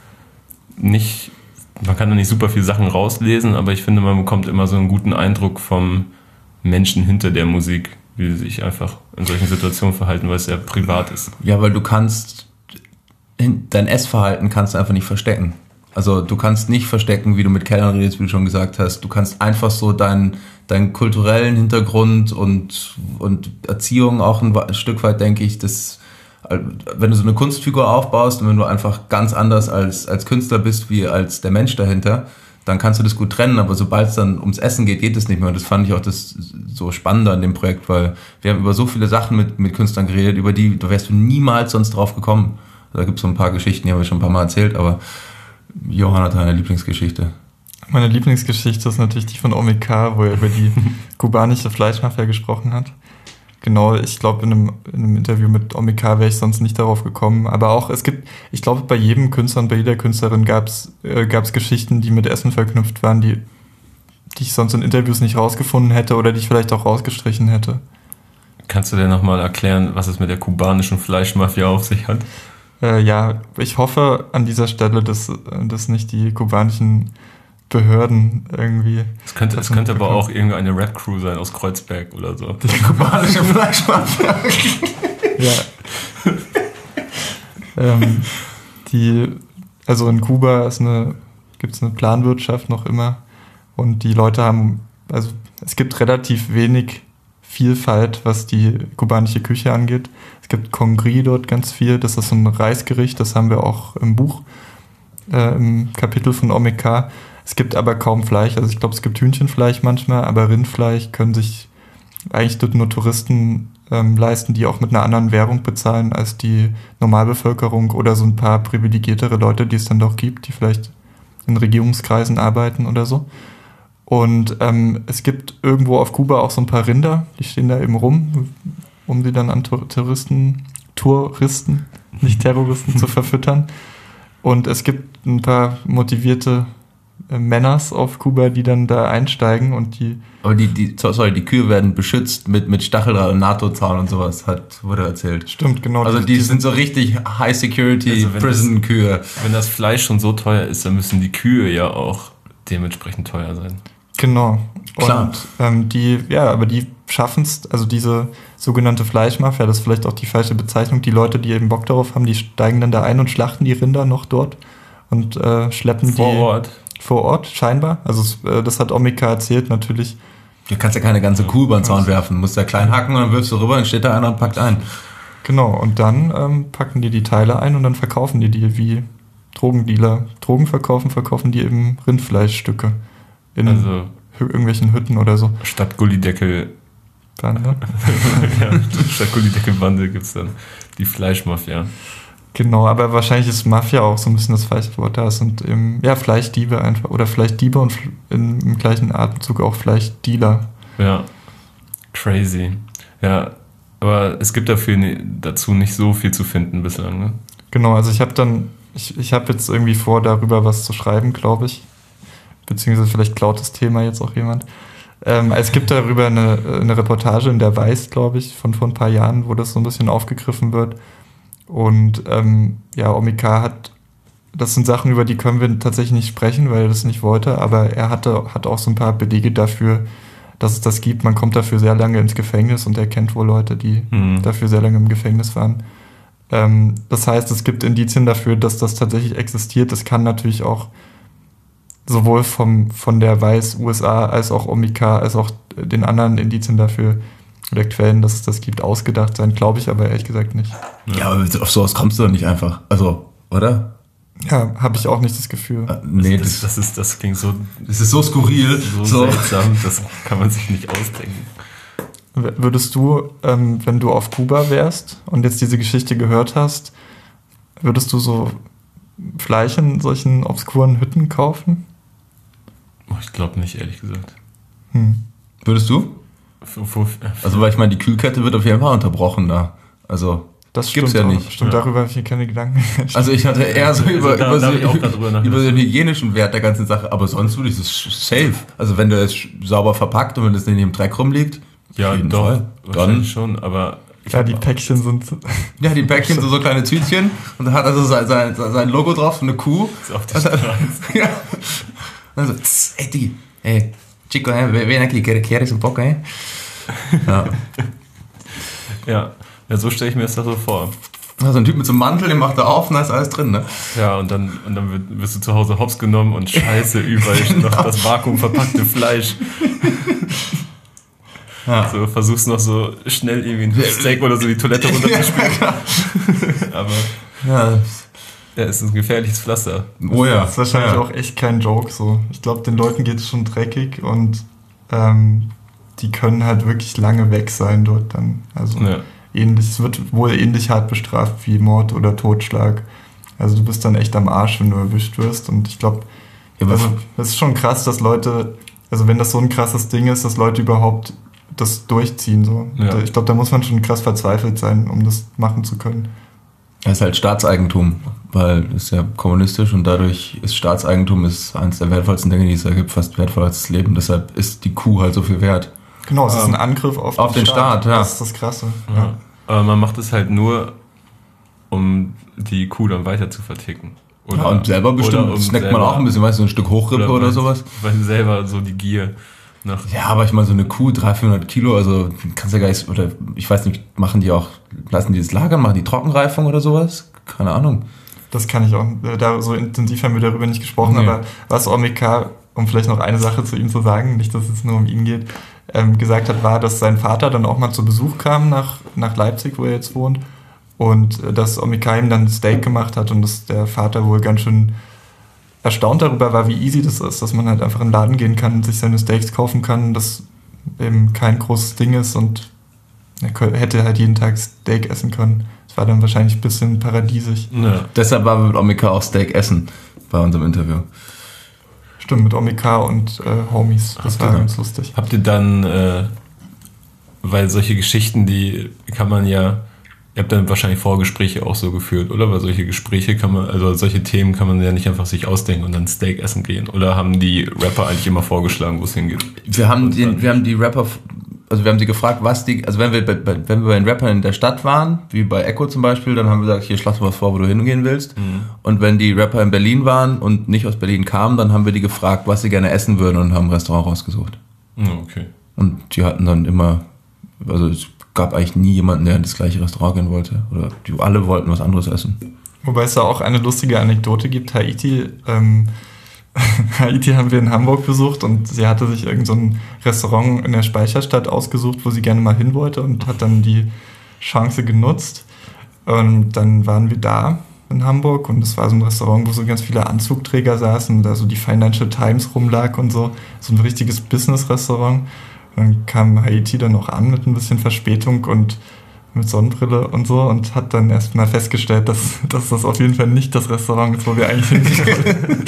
Speaker 1: nicht, man kann da nicht super viele Sachen rauslesen, aber ich finde, man bekommt immer so einen guten Eindruck vom Menschen hinter der Musik, wie sie sich einfach in solchen Situationen verhalten, weil es ja privat ist.
Speaker 2: Ja, weil du kannst dein Essverhalten kannst du einfach nicht verstecken. Also du kannst nicht verstecken, wie du mit Kellnern redest, wie du schon gesagt hast. Du kannst einfach so deinen, deinen kulturellen Hintergrund und, und Erziehung auch ein, ein Stück weit, denke ich, das, wenn du so eine Kunstfigur aufbaust und wenn du einfach ganz anders als, als Künstler bist, wie als der Mensch dahinter, dann kannst du das gut trennen, aber sobald es dann ums Essen geht, geht es nicht mehr. Und das fand ich auch das so Spannende an dem Projekt, weil wir haben über so viele Sachen mit, mit Künstlern geredet, über die, da wärst du niemals sonst drauf gekommen. Da gibt es so ein paar Geschichten, die haben wir schon ein paar Mal erzählt, aber Johann hat eine Lieblingsgeschichte.
Speaker 3: Meine Lieblingsgeschichte ist natürlich die von Omikar, wo er über die kubanische Fleischmafia gesprochen hat. Genau, ich glaube, in einem, in einem Interview mit Omikar wäre ich sonst nicht darauf gekommen. Aber auch, es gibt, ich glaube, bei jedem Künstler und bei jeder Künstlerin gab es äh, gab's Geschichten, die mit Essen verknüpft waren, die, die ich sonst in Interviews nicht rausgefunden hätte oder die ich vielleicht auch rausgestrichen hätte.
Speaker 1: Kannst du dir nochmal erklären, was es mit der kubanischen Fleischmafia auf sich hat?
Speaker 3: Äh, ja, ich hoffe an dieser Stelle, dass, dass nicht die kubanischen Behörden irgendwie...
Speaker 1: Es könnte, es könnte aber auch irgendeine Rap-Crew sein aus Kreuzberg oder so.
Speaker 2: Die kubanische Fleischmafia.
Speaker 3: Ja. ähm, die, also in Kuba ist eine, gibt es eine Planwirtschaft noch immer und die Leute haben, also es gibt relativ wenig Vielfalt, was die kubanische Küche angeht. Es gibt Congri dort ganz viel, das ist so ein Reisgericht, das haben wir auch im Buch, äh, im Kapitel von Omikar. Es gibt aber kaum Fleisch, also ich glaube, es gibt Hühnchenfleisch manchmal, aber Rindfleisch können sich eigentlich dort nur Touristen ähm, leisten, die auch mit einer anderen Währung bezahlen als die Normalbevölkerung oder so ein paar privilegiertere Leute, die es dann doch gibt, die vielleicht in Regierungskreisen arbeiten oder so. Und ähm, es gibt irgendwo auf Kuba auch so ein paar Rinder, die stehen da eben rum, um sie dann an Touristen, Touristen, nicht Terroristen zu verfüttern. Und es gibt ein paar motivierte äh, Männers auf Kuba, die dann da einsteigen und die...
Speaker 2: Aber die, die sorry, die Kühe werden beschützt mit, mit Stacheldraht und NATO-Zaun und sowas, hat, wurde erzählt.
Speaker 3: Stimmt, genau.
Speaker 2: Also die, die sind so richtig High-Security-Prison-Kühe.
Speaker 1: Also wenn das Fleisch schon so teuer ist, dann müssen die Kühe ja auch dementsprechend teuer sein.
Speaker 3: Genau.
Speaker 2: Klar.
Speaker 3: Und ähm, die, ja, aber die schaffen es, also diese sogenannte Fleischmafia, das ist vielleicht auch die falsche Bezeichnung, die Leute, die eben Bock darauf haben, die steigen dann da ein und schlachten die Rinder noch dort und äh, schleppen
Speaker 1: vor
Speaker 3: die...
Speaker 1: Vor Ort?
Speaker 3: Vor Ort, scheinbar. Also äh, das hat Omikar erzählt, natürlich.
Speaker 2: Du kannst ja keine ganze Kuh über den Zaun werfen, du musst ja klein hacken und dann wirfst du rüber, dann steht da einer und packt ein.
Speaker 3: Genau, und dann ähm, packen die die Teile ein und dann verkaufen die die wie Drogendealer. Drogen verkaufen, verkaufen die eben Rindfleischstücke in
Speaker 1: also
Speaker 3: irgendwelchen Hütten oder so.
Speaker 1: Statt Gullideckel
Speaker 3: Bande.
Speaker 1: ja, statt Gullideckel-Bande gibt es dann die Fleischmafia.
Speaker 3: Genau, aber wahrscheinlich ist Mafia auch so ein bisschen das falsche Wort da. Es sind eben, ja, Fleischdiebe einfach. Oder Fleischdiebe und in, im gleichen Atemzug auch Fleischdealer.
Speaker 1: Ja, crazy. Ja, aber es gibt dafür ne, dazu nicht so viel zu finden bislang, ne?
Speaker 3: Genau, also ich habe dann, ich, ich habe jetzt irgendwie vor, darüber was zu schreiben, glaube ich. Beziehungsweise vielleicht klaut das Thema jetzt auch jemand. Ähm, es gibt darüber eine, eine Reportage in der Weiß, glaube ich, von vor ein paar Jahren, wo das so ein bisschen aufgegriffen wird. Und ähm, ja, Omikar hat, das sind Sachen, über die können wir tatsächlich nicht sprechen, weil er das nicht wollte, aber er hatte, hat auch so ein paar Belege dafür, dass es das gibt. Man kommt dafür sehr lange ins Gefängnis und er kennt wohl Leute, die mhm. dafür sehr lange im Gefängnis waren. Ähm, das heißt, es gibt Indizien dafür, dass das tatsächlich existiert. Es kann natürlich auch sowohl vom, von der Weiß U S A als auch Omika, als auch den anderen Indizien dafür oder Quellen, dass es das gibt, ausgedacht sein, glaube ich aber ehrlich gesagt nicht.
Speaker 2: Ja, aber auf sowas kommst du doch nicht einfach. Also, oder?
Speaker 3: Ja, habe ich auch nicht das Gefühl.
Speaker 2: Äh, nee,
Speaker 1: das,
Speaker 2: das,
Speaker 1: das, ist, das klingt so,
Speaker 2: das ist so skurril.
Speaker 1: so,
Speaker 2: So.
Speaker 1: seltsam, das kann man sich nicht ausdenken.
Speaker 3: W- Würdest du, ähm, wenn du auf Kuba wärst und jetzt diese Geschichte gehört hast, würdest du so Fleisch in solchen obskuren Hütten kaufen?
Speaker 1: Oh, ich glaube nicht, ehrlich gesagt.
Speaker 3: Hm.
Speaker 2: Würdest du?
Speaker 1: Für, für,
Speaker 2: Also, weil ich meine, die Kühlkette wird auf jeden Fall unterbrochen da. Also,
Speaker 3: Das
Speaker 2: Gibt's
Speaker 3: stimmt
Speaker 2: ja
Speaker 3: auch.
Speaker 2: nicht.
Speaker 3: Stimmt,
Speaker 1: Ja.
Speaker 3: darüber habe ich mir keine Gedanken.
Speaker 2: also ich hatte eher so
Speaker 1: Also
Speaker 2: über,
Speaker 1: da-
Speaker 2: über,
Speaker 1: da hab ich
Speaker 2: so,
Speaker 1: auch grad drüber nachgedacht.
Speaker 2: über den hygienischen Wert der ganzen Sache. Aber sonst würde ich es safe. Also, wenn du es sauber verpackt und wenn es nicht im Dreck rumliegt,
Speaker 1: ja,
Speaker 2: auf jeden
Speaker 1: doch,
Speaker 2: Fall.
Speaker 1: wahrscheinlich schon, aber ich
Speaker 3: Ja,
Speaker 1: hab
Speaker 3: die
Speaker 1: auch-
Speaker 3: Päckchen sind.
Speaker 2: Ja, die Päckchen sind so kleine Tütchen und da hat also sein, sein, sein Logo drauf, so eine Kuh.
Speaker 1: ist auf der Straße.
Speaker 2: Ja. Also, tss, ey, die, ey, Chico, eh, ven aquí, ¿quieres un poco, eh? Ja.
Speaker 1: Ja, ja, so stelle ich mir das da so vor.
Speaker 2: So ein Typ mit so einem Mantel, den macht er auf und da ist alles drin, ne?
Speaker 1: Ja, und dann, und dann wird, wirst du zu Hause hops genommen und scheiße, überall noch das Vakuum verpackte Fleisch.
Speaker 2: Ja.
Speaker 1: So, versuchst noch so schnell irgendwie ein Steak oder so die Toilette runterzuspülen. Aber
Speaker 2: Ja.
Speaker 1: ja, es ist ein gefährliches Pflaster.
Speaker 2: Oh ja.
Speaker 3: Das ist wahrscheinlich
Speaker 2: ja.
Speaker 3: auch echt kein Joke so. Ich glaube, den Leuten geht es schon dreckig und ähm, die können halt wirklich lange weg sein dort dann. Also
Speaker 1: Ja.
Speaker 3: ähnlich, es wird wohl ähnlich hart bestraft wie Mord oder Totschlag. Also du bist dann echt am Arsch, wenn du erwischt wirst. Und ich glaube,
Speaker 2: Ja, aber
Speaker 3: also das ist schon krass, dass Leute, also wenn das so ein krasses Ding ist, dass Leute überhaupt das durchziehen. So.
Speaker 1: Ja.
Speaker 3: Ich glaube, da muss man schon krass verzweifelt sein, um das machen zu können.
Speaker 2: das ist halt Staatseigentum, weil es ist ja kommunistisch und dadurch ist Staatseigentum ist eines der wertvollsten Dinge, die es ergibt, fast wertvoller als das Leben. Deshalb ist die Kuh halt so viel wert.
Speaker 3: Genau, es ist
Speaker 2: Ähm,
Speaker 3: ein Angriff auf,
Speaker 2: auf den Staat, ja.
Speaker 3: Das ist das Krasse.
Speaker 1: Ja. Aber man macht es halt nur, um die Kuh dann weiter zu verticken. Oder,
Speaker 2: Ja, und selber bestimmt
Speaker 1: oder um
Speaker 2: snackt man
Speaker 1: selber-
Speaker 2: auch ein bisschen, weißt du, so ein Stück Hochrippe oder,
Speaker 1: weil-
Speaker 2: sowas.
Speaker 1: Weil selber so die Gier nach.
Speaker 2: Ja, aber ich meine, so eine Kuh, dreihundert, vierhundert Kilo, also kannst ja gar nicht, oder ich weiß nicht, machen die auch, lassen die das lagern, machen die Trockenreifung oder sowas? Keine Ahnung.
Speaker 3: Das kann ich auch, da so intensiv haben wir darüber nicht gesprochen,
Speaker 2: Nee.
Speaker 3: aber was Omika, um vielleicht noch eine Sache zu ihm zu sagen, nicht, dass es nur um ihn geht, ähm, gesagt hat, war, dass sein Vater dann auch mal zu Besuch kam nach, nach Leipzig, wo er jetzt wohnt, und äh, dass Omika ihm dann ein Steak gemacht hat und dass der Vater wohl ganz schön erstaunt darüber war, wie easy das ist, dass man halt einfach in den Laden gehen kann und sich seine Steaks kaufen kann, das eben kein großes Ding ist und er kö- hätte halt jeden Tag Steak essen können. Das war dann wahrscheinlich ein bisschen paradiesisch.
Speaker 1: Ja.
Speaker 2: Deshalb waren wir mit Omika auch Steak essen bei unserem Interview.
Speaker 3: Stimmt, mit Omika und äh, Homies. Das
Speaker 2: Ach,
Speaker 3: war
Speaker 2: genau.
Speaker 3: ganz lustig.
Speaker 1: Habt ihr dann, äh, weil solche Geschichten, die kann man ja, ihr habt dann wahrscheinlich Vorgespräche auch so geführt, oder? Weil solche Gespräche kann man, also solche Themen kann man ja nicht einfach sich ausdenken und dann Steak essen gehen. Oder haben die Rapper eigentlich immer vorgeschlagen, wo es hingeht?
Speaker 2: Wir haben,
Speaker 1: Und
Speaker 2: den,
Speaker 1: dann-
Speaker 2: wir haben die Rapper, also wir haben sie gefragt, was die, also wenn wir bei, bei, wenn wir bei den Rappern in der Stadt waren, wie bei Echo zum Beispiel, dann haben wir gesagt, hier schlag mal was vor, wo du hingehen willst.
Speaker 1: Mhm.
Speaker 2: Und wenn die Rapper in Berlin waren und nicht aus Berlin kamen, dann haben wir die gefragt, was sie gerne essen würden und haben ein Restaurant rausgesucht.
Speaker 1: Ja, okay.
Speaker 2: Und die hatten dann immer, also es gab eigentlich nie jemanden, der in das gleiche Restaurant gehen wollte. Oder die alle wollten was anderes essen.
Speaker 3: Wobei es da auch eine lustige Anekdote gibt. Haiti, ähm, Haiti haben wir in Hamburg besucht und sie hatte sich irgend so ein Restaurant in der Speicherstadt ausgesucht, wo sie gerne mal hin wollte und hat dann die Chance genutzt. Und dann waren wir da in Hamburg und es war so ein Restaurant, wo so ganz viele Anzugträger saßen und da so die Financial Times rumlag und so. So ein richtiges Business-Restaurant. Dann kam Haiti dann noch an mit ein bisschen Verspätung und mit Sonnenbrille und so und hat dann erstmal festgestellt, dass, dass das auf jeden Fall nicht das Restaurant ist, wo wir eigentlich hingehen wollten.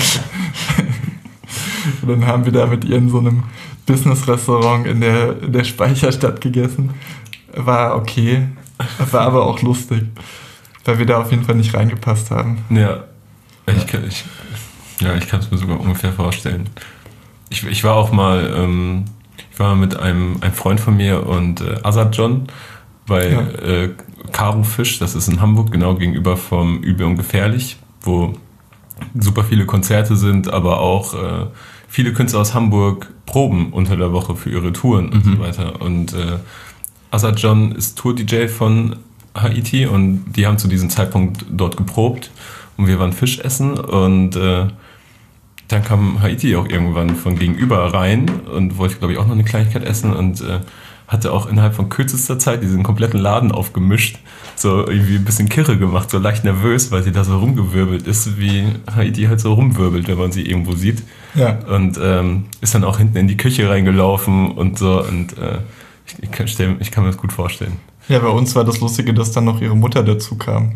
Speaker 3: Und dann haben wir da mit ihr in so einem Business-Restaurant in der, in der Speicherstadt gegessen. War okay, war aber auch lustig, weil wir da auf jeden Fall nicht reingepasst haben.
Speaker 1: Ja, ich kann ich, ja, ich kann es mir sogar ungefähr vorstellen. Ich, ich war auch mal, ähm, ich war mit einem, einem Freund von mir und äh, Azad John bei
Speaker 3: Ja.
Speaker 1: äh, Karo Fisch, das ist in Hamburg, genau gegenüber vom Übel und Gefährlich, wo super viele Konzerte sind, aber auch äh, viele Künstler aus Hamburg proben unter der Woche für ihre Touren und
Speaker 2: Mhm.
Speaker 1: so weiter. Und äh, Azad John ist Tour-D J von Haiti und die haben zu diesem Zeitpunkt dort geprobt und wir waren Fisch essen und äh, dann kam Haiti auch irgendwann von gegenüber rein und wollte, glaube ich, auch noch eine Kleinigkeit essen und äh, hatte auch innerhalb von kürzester Zeit diesen kompletten Laden aufgemischt, so irgendwie ein bisschen kirre gemacht, so leicht nervös, weil sie da so rumgewirbelt ist, wie Haiti halt so rumwirbelt, wenn man sie irgendwo sieht.
Speaker 3: Ja.
Speaker 1: Und ähm, ist dann auch hinten in die Küche reingelaufen und so und äh, ich, ich, kann stellen, ich kann mir das gut vorstellen.
Speaker 3: Ja, bei uns war das Lustige, dass dann noch ihre Mutter dazu kam.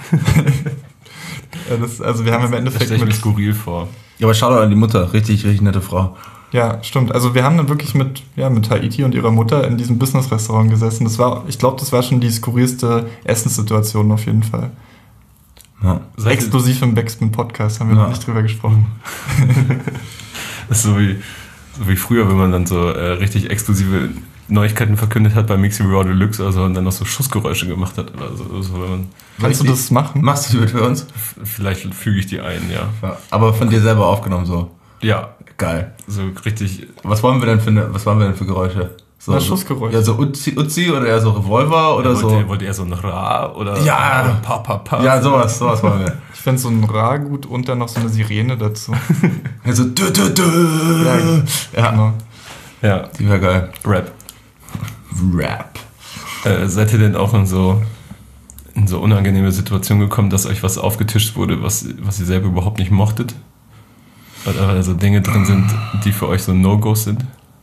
Speaker 3: ja, das, also wir haben im Endeffekt
Speaker 1: das stelle ich mir skurril vor.
Speaker 2: Ja, aber Shoutout an die Mutter, richtig, richtig nette Frau.
Speaker 3: Ja, stimmt. Also wir haben dann wirklich mit, ja, mit Haiti und ihrer Mutter in diesem Business-Restaurant gesessen. Das war, ich glaube, das war schon die skurrilste Essenssituation auf jeden Fall.
Speaker 2: Ja.
Speaker 3: Exklusiv im Backspin-Podcast haben wir
Speaker 2: ja.
Speaker 3: noch nicht drüber gesprochen.
Speaker 1: Das ist so wie, so wie früher, wenn man dann so äh, richtig exklusive Neuigkeiten verkündet hat bei Mixing Raw Deluxe oder so und dann noch so Schussgeräusche gemacht hat oder so. so wenn man
Speaker 3: Kannst du das machen?
Speaker 2: Machst du das für uns?
Speaker 1: Vielleicht füge ich die ein, ja.
Speaker 2: ja. Aber von dir selber aufgenommen so?
Speaker 1: Ja.
Speaker 2: Geil.
Speaker 1: So richtig.
Speaker 2: Was wollen wir denn für, ne, was wollen wir denn für Geräusche? So,
Speaker 3: Na, Schussgeräusche.
Speaker 2: Ja, so Uzi, Uzi oder eher so Revolver oder
Speaker 1: ja,
Speaker 2: so?
Speaker 1: Wollt ihr, wollt ihr eher so ein Ra oder
Speaker 2: ja.
Speaker 1: oder Pa, Pa, Pa?
Speaker 2: Ja, sowas, sowas wollen wir.
Speaker 3: Ich fände so ein Ra gut und dann noch so eine Sirene dazu.
Speaker 2: Ja, so dü, dü, dü.
Speaker 3: Ja,
Speaker 2: ja.
Speaker 3: genau.
Speaker 1: Ja.
Speaker 2: Die wäre geil.
Speaker 1: Rap.
Speaker 2: Rap.
Speaker 1: Äh, seid ihr denn auch in so in so unangenehme Situationen gekommen, dass euch was aufgetischt wurde, was, was ihr selber überhaupt nicht mochtet? Weil also Dinge drin sind, die für euch so No-Gos sind?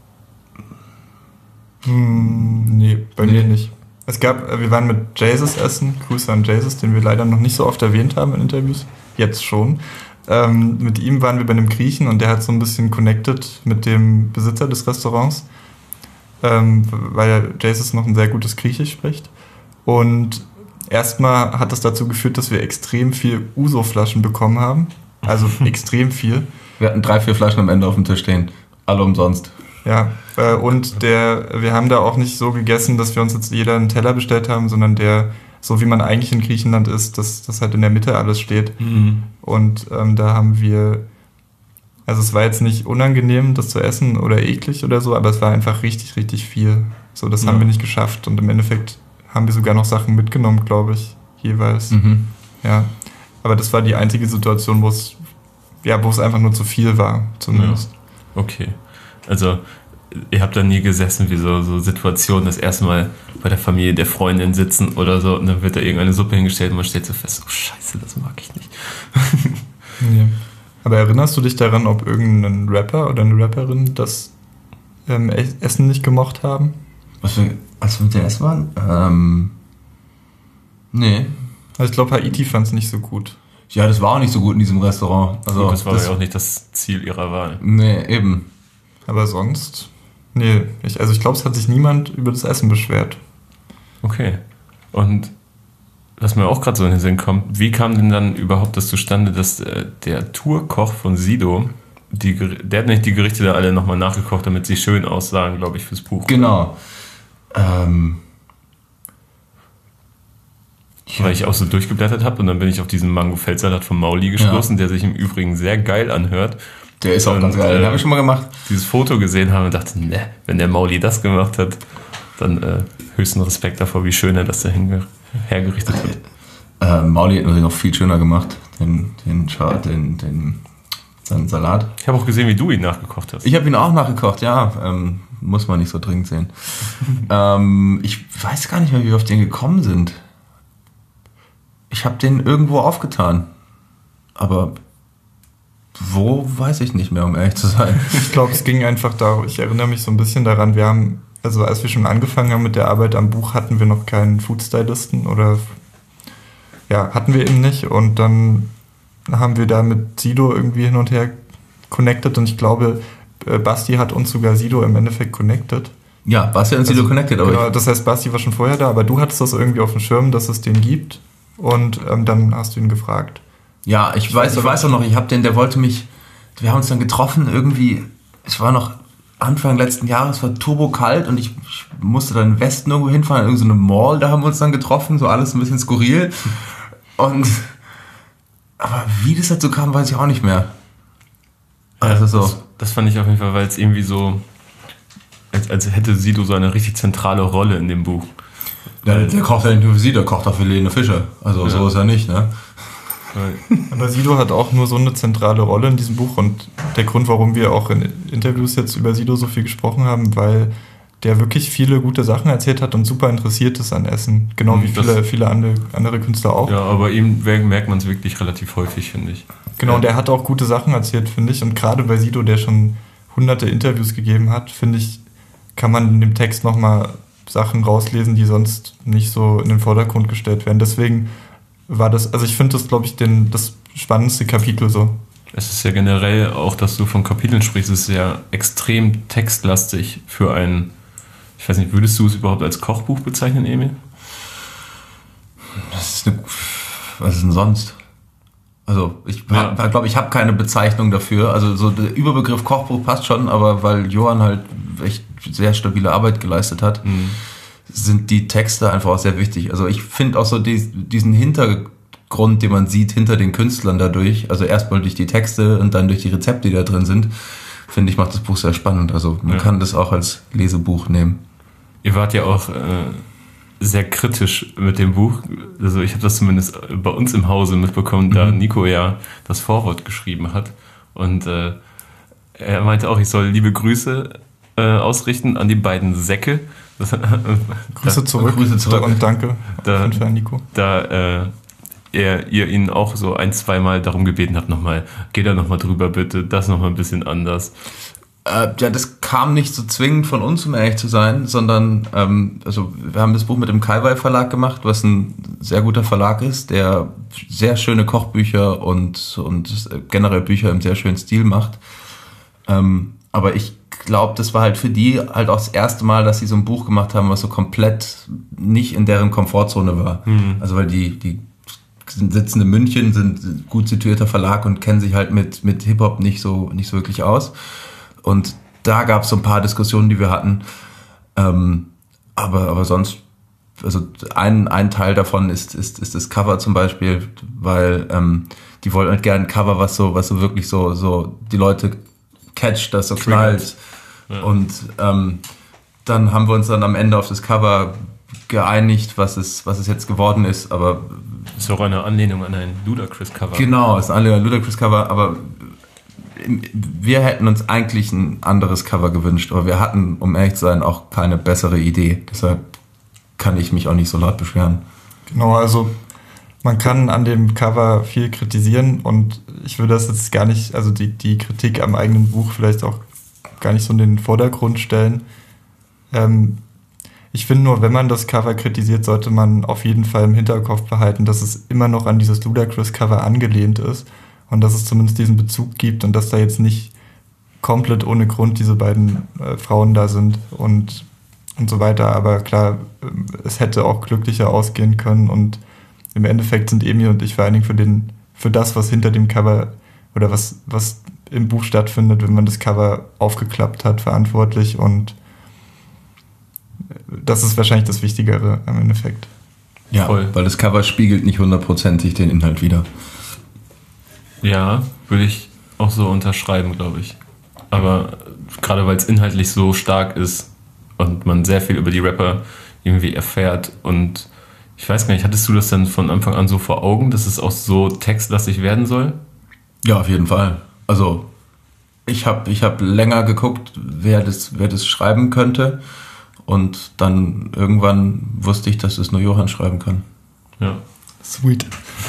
Speaker 3: Hm, nee, bei
Speaker 2: Nee.
Speaker 3: mir nicht. Es gab, äh, wir waren mit Jesus essen, Grüße an Jesus, den wir leider noch nicht so oft erwähnt haben in Interviews, jetzt schon. Ähm, mit ihm waren wir bei einem Griechen und der hat so ein bisschen connected mit dem Besitzer des Restaurants, ähm, weil Jesus noch ein sehr gutes Griechisch spricht. Und erstmal hat das dazu geführt, dass wir extrem viel Uso-Flaschen bekommen haben, also extrem viel.
Speaker 2: Wir hatten drei, vier Flaschen am Ende auf dem Tisch stehen. Alle umsonst.
Speaker 3: Ja, äh, und der, wir haben da auch nicht so gegessen, dass wir uns jetzt jeder einen Teller bestellt haben, sondern der, so wie man eigentlich in Griechenland ist, dass das halt in der Mitte alles steht.
Speaker 1: Mhm.
Speaker 3: Und ähm, da haben wir, also es war jetzt nicht unangenehm, das zu essen oder eklig oder so, aber es war einfach richtig, richtig viel. So, das
Speaker 1: Ja.
Speaker 3: haben wir nicht geschafft und im Endeffekt haben wir sogar noch Sachen mitgenommen, glaube ich, jeweils.
Speaker 2: Mhm.
Speaker 3: Ja, aber das war die einzige Situation, wo es, ja, wo es einfach nur zu viel war, zumindest.
Speaker 1: Ja. Okay. Also, ihr habt da nie gesessen, wie so, so Situationen, das erste Mal bei der Familie der Freundin sitzen oder so und dann wird da irgendeine Suppe hingestellt und man stellt so fest, oh Scheiße, das mag ich nicht.
Speaker 3: Ja. Aber erinnerst du dich daran, ob irgendein Rapper oder eine Rapperin das ähm, Essen nicht gemocht haben?
Speaker 2: Was wir, als wir mit dem Essen waren? Ähm, nee.
Speaker 3: Also ich glaube, Haiti fand es nicht so gut.
Speaker 2: Ja, das war auch nicht so gut in diesem Restaurant. Also,
Speaker 1: Gut, das war ja auch nicht das Ziel ihrer Wahl.
Speaker 2: Nee, eben.
Speaker 3: Aber sonst, nee, ich, also ich glaube, es hat sich niemand über das Essen beschwert.
Speaker 1: Okay. Und was mir auch gerade so in den Sinn kommt, wie kam denn dann überhaupt das zustande, dass äh, der Tourkoch von Sido, die, Ger- der hat nicht die Gerichte da alle nochmal nachgekocht, damit sie schön aussahen, glaube ich, fürs Buch.
Speaker 2: Genau. Ähm,
Speaker 1: Weil ich auch so durchgeblättert habe und dann bin ich auf diesen Mango-Feldsalat von Mauli gestoßen, der sich im Übrigen sehr geil anhört.
Speaker 2: der ist auch
Speaker 1: Und,
Speaker 2: ganz geil. Den
Speaker 1: äh,
Speaker 2: habe ich schon mal gemacht.
Speaker 1: Dieses Foto gesehen habe und dachte, ne, wenn der Mauli das gemacht hat, dann äh, höchsten Respekt davor, wie schön er das da hinge- hergerichtet hat.
Speaker 2: Äh, Mauli hat natürlich noch viel schöner gemacht. Den, den, Scha- den, den, den Salat.
Speaker 1: Ich habe auch gesehen, wie du ihn nachgekocht hast.
Speaker 2: Ich habe ihn auch nachgekocht, ja. Ähm, muss man nicht so dringend sehen. ähm, ich weiß gar nicht mehr, wie wir auf den gekommen sind. Ich habe den irgendwo aufgetan. Aber wo, weiß ich nicht mehr, um ehrlich zu sein.
Speaker 3: Ich glaube, es ging einfach darum, ich erinnere mich so ein bisschen daran, wir haben, also als wir schon angefangen haben mit der Arbeit am Buch, hatten wir noch keinen Foodstylisten oder, ja, hatten wir eben nicht und dann haben wir da mit Sido irgendwie hin und her connected und ich glaube, äh, Basti hat uns sogar Sido im Endeffekt connected.
Speaker 2: Ja, Basti und Sido
Speaker 3: Also,
Speaker 2: connected, aber
Speaker 3: genau, das heißt, Basti war schon vorher da, aber du hattest das irgendwie auf dem Schirm, dass es den gibt und ähm, dann hast du ihn gefragt.
Speaker 2: ich, ja, ich weiß, ich weiß auch noch, ich habe den, der wollte mich, wir haben uns dann getroffen irgendwie, es war noch Anfang letzten Jahres, es war turbo kalt und ich, ich musste dann im Westen irgendwo hinfahren, in irgendeine Mall, da haben wir uns dann getroffen, so alles ein bisschen skurril und aber wie das dazu kam, weiß ich auch nicht mehr. Also so.
Speaker 1: Das, das fand ich auf jeden Fall, weil es irgendwie so, als, als hätte Sido so eine richtig zentrale Rolle in dem Buch.
Speaker 2: Ja, der, der kocht ja nicht nur für sie, der kocht auch für Lene Fischer. Also
Speaker 1: Ja.
Speaker 2: so ist er nicht, ne?
Speaker 3: Aber Sido hat auch nur so eine zentrale Rolle in diesem Buch und der Grund, warum wir auch in Interviews jetzt über Sido so viel gesprochen haben, weil der wirklich viele gute Sachen erzählt hat und super interessiert ist an Essen. Genau wie
Speaker 1: Das-
Speaker 3: viele, viele andere, andere Künstler auch.
Speaker 1: Ja, aber ihm merkt man es wirklich relativ häufig, finde ich.
Speaker 3: Genau, und der hat auch gute Sachen erzählt, finde ich. Und gerade bei Sido, der schon hunderte Interviews gegeben hat, finde ich, kann man in dem Text nochmal Sachen rauslesen, die sonst nicht so in den Vordergrund gestellt werden. Deswegen war das, also ich finde das, glaube ich, den, das spannendste Kapitel so.
Speaker 1: Es ist ja generell auch, dass du von Kapiteln sprichst, es ist ja extrem textlastig für ein, ich weiß nicht, würdest du es überhaupt als Kochbuch bezeichnen, Emil?
Speaker 2: Das ist eine, was ist denn sonst? Also ich
Speaker 1: Ja.
Speaker 2: glaube, ich habe keine Bezeichnung dafür. Also so der Überbegriff Kochbuch passt schon, aber weil Johann halt echt sehr stabile Arbeit geleistet hat,
Speaker 1: Mhm.
Speaker 2: sind die Texte einfach auch sehr wichtig. Also ich finde auch so die, diesen Hintergrund, den man sieht hinter den Künstlern dadurch, also erstmal durch die Texte und dann durch die Rezepte, die da drin sind, finde ich, macht das Buch sehr spannend. Also man
Speaker 1: Ja.
Speaker 2: kann das auch als Lesebuch nehmen.
Speaker 1: Ihr wart ja auch äh, sehr kritisch mit dem Buch. Also ich habe das zumindest bei uns im Hause mitbekommen, da
Speaker 2: Mhm.
Speaker 1: Nico ja das Vorwort geschrieben hat. Und äh, er meinte auch, ich soll liebe Grüße äh, ausrichten an die beiden Säcke. Das,
Speaker 3: Grüße
Speaker 1: da,
Speaker 3: zurück,
Speaker 2: Grüße zurück.
Speaker 3: und danke
Speaker 1: Da-
Speaker 3: auf jeden Fall, Nico.
Speaker 1: da äh, er, ihr ihn auch so ein, zweimal darum gebeten habt, nochmal, geh da nochmal drüber bitte, das nochmal ein bisschen anders.
Speaker 2: Äh, ja, das kam nicht so zwingend von uns, um ehrlich zu sein, sondern ähm, also wir haben das Buch mit dem Kaiwai Verlag gemacht, was ein sehr guter Verlag ist, der sehr schöne Kochbücher und, und generell Bücher im sehr schönen Stil macht. Ähm, aber ich glaube, das war halt für die halt auch das erste Mal, dass sie so ein Buch gemacht haben, was so komplett nicht in deren Komfortzone war.
Speaker 1: Mhm.
Speaker 2: Also weil die, die sitzen in München, sind ein gut situierter Verlag und kennen sich halt mit, mit Hip-Hop nicht so, nicht so wirklich aus. Und da gab es so ein paar Diskussionen, die wir hatten. Ähm, aber, aber sonst, also ein, ein Teil davon ist, ist, ist das Cover zum Beispiel, weil ähm, die wollten halt gerne ein Cover, was so, was so wirklich so, so die Leute catcht, das so knallt.
Speaker 1: Ja.
Speaker 2: Und ähm, dann haben wir uns dann am Ende auf das Cover geeinigt, was es, was es jetzt geworden ist. Aber
Speaker 1: Das ist auch eine Anlehnung an ein Ludacris-Cover.
Speaker 2: genau, es ist ein Ludacris Cover, aber wir hätten uns eigentlich ein anderes Cover gewünscht, aber wir hatten, um ehrlich zu sein, auch keine bessere Idee. Deshalb kann ich mich auch nicht so laut beschweren.
Speaker 3: Genau, also man kann an dem Cover viel kritisieren und ich würde das jetzt gar nicht, also die, die Kritik am eigenen Buch vielleicht auch gar nicht so in den Vordergrund stellen. Ähm, ich finde nur, wenn man das Cover kritisiert, sollte man auf jeden Fall im Hinterkopf behalten, dass es immer noch an dieses Ludacris-Cover angelehnt ist und dass es zumindest diesen Bezug gibt und dass da jetzt nicht komplett ohne Grund diese beiden äh, Frauen da sind und, und so weiter. Aber klar, äh, es hätte auch glücklicher ausgehen können und im Endeffekt sind Emil und ich vor allen Dingen für, den, für das, was hinter dem Cover oder was, was im Buch stattfindet, wenn man das Cover aufgeklappt hat, verantwortlich und das ist wahrscheinlich das Wichtigere im Endeffekt.
Speaker 2: Ja,
Speaker 1: Voll.
Speaker 2: weil das Cover spiegelt nicht hundertprozentig den Inhalt wider.
Speaker 1: Ja, würde ich auch so unterschreiben, glaube ich. Aber gerade weil es inhaltlich so stark ist und man sehr viel über die Rapper irgendwie erfährt und ich weiß gar nicht, hattest du das dann von Anfang an so vor Augen, dass es auch so textlastig werden soll?
Speaker 2: Ja, auf jeden Fall. Also ich habe ich hab länger geguckt, wer das, wer das schreiben könnte und dann irgendwann wusste ich, dass es nur Johann schreiben kann.
Speaker 1: Ja,
Speaker 3: Sweet.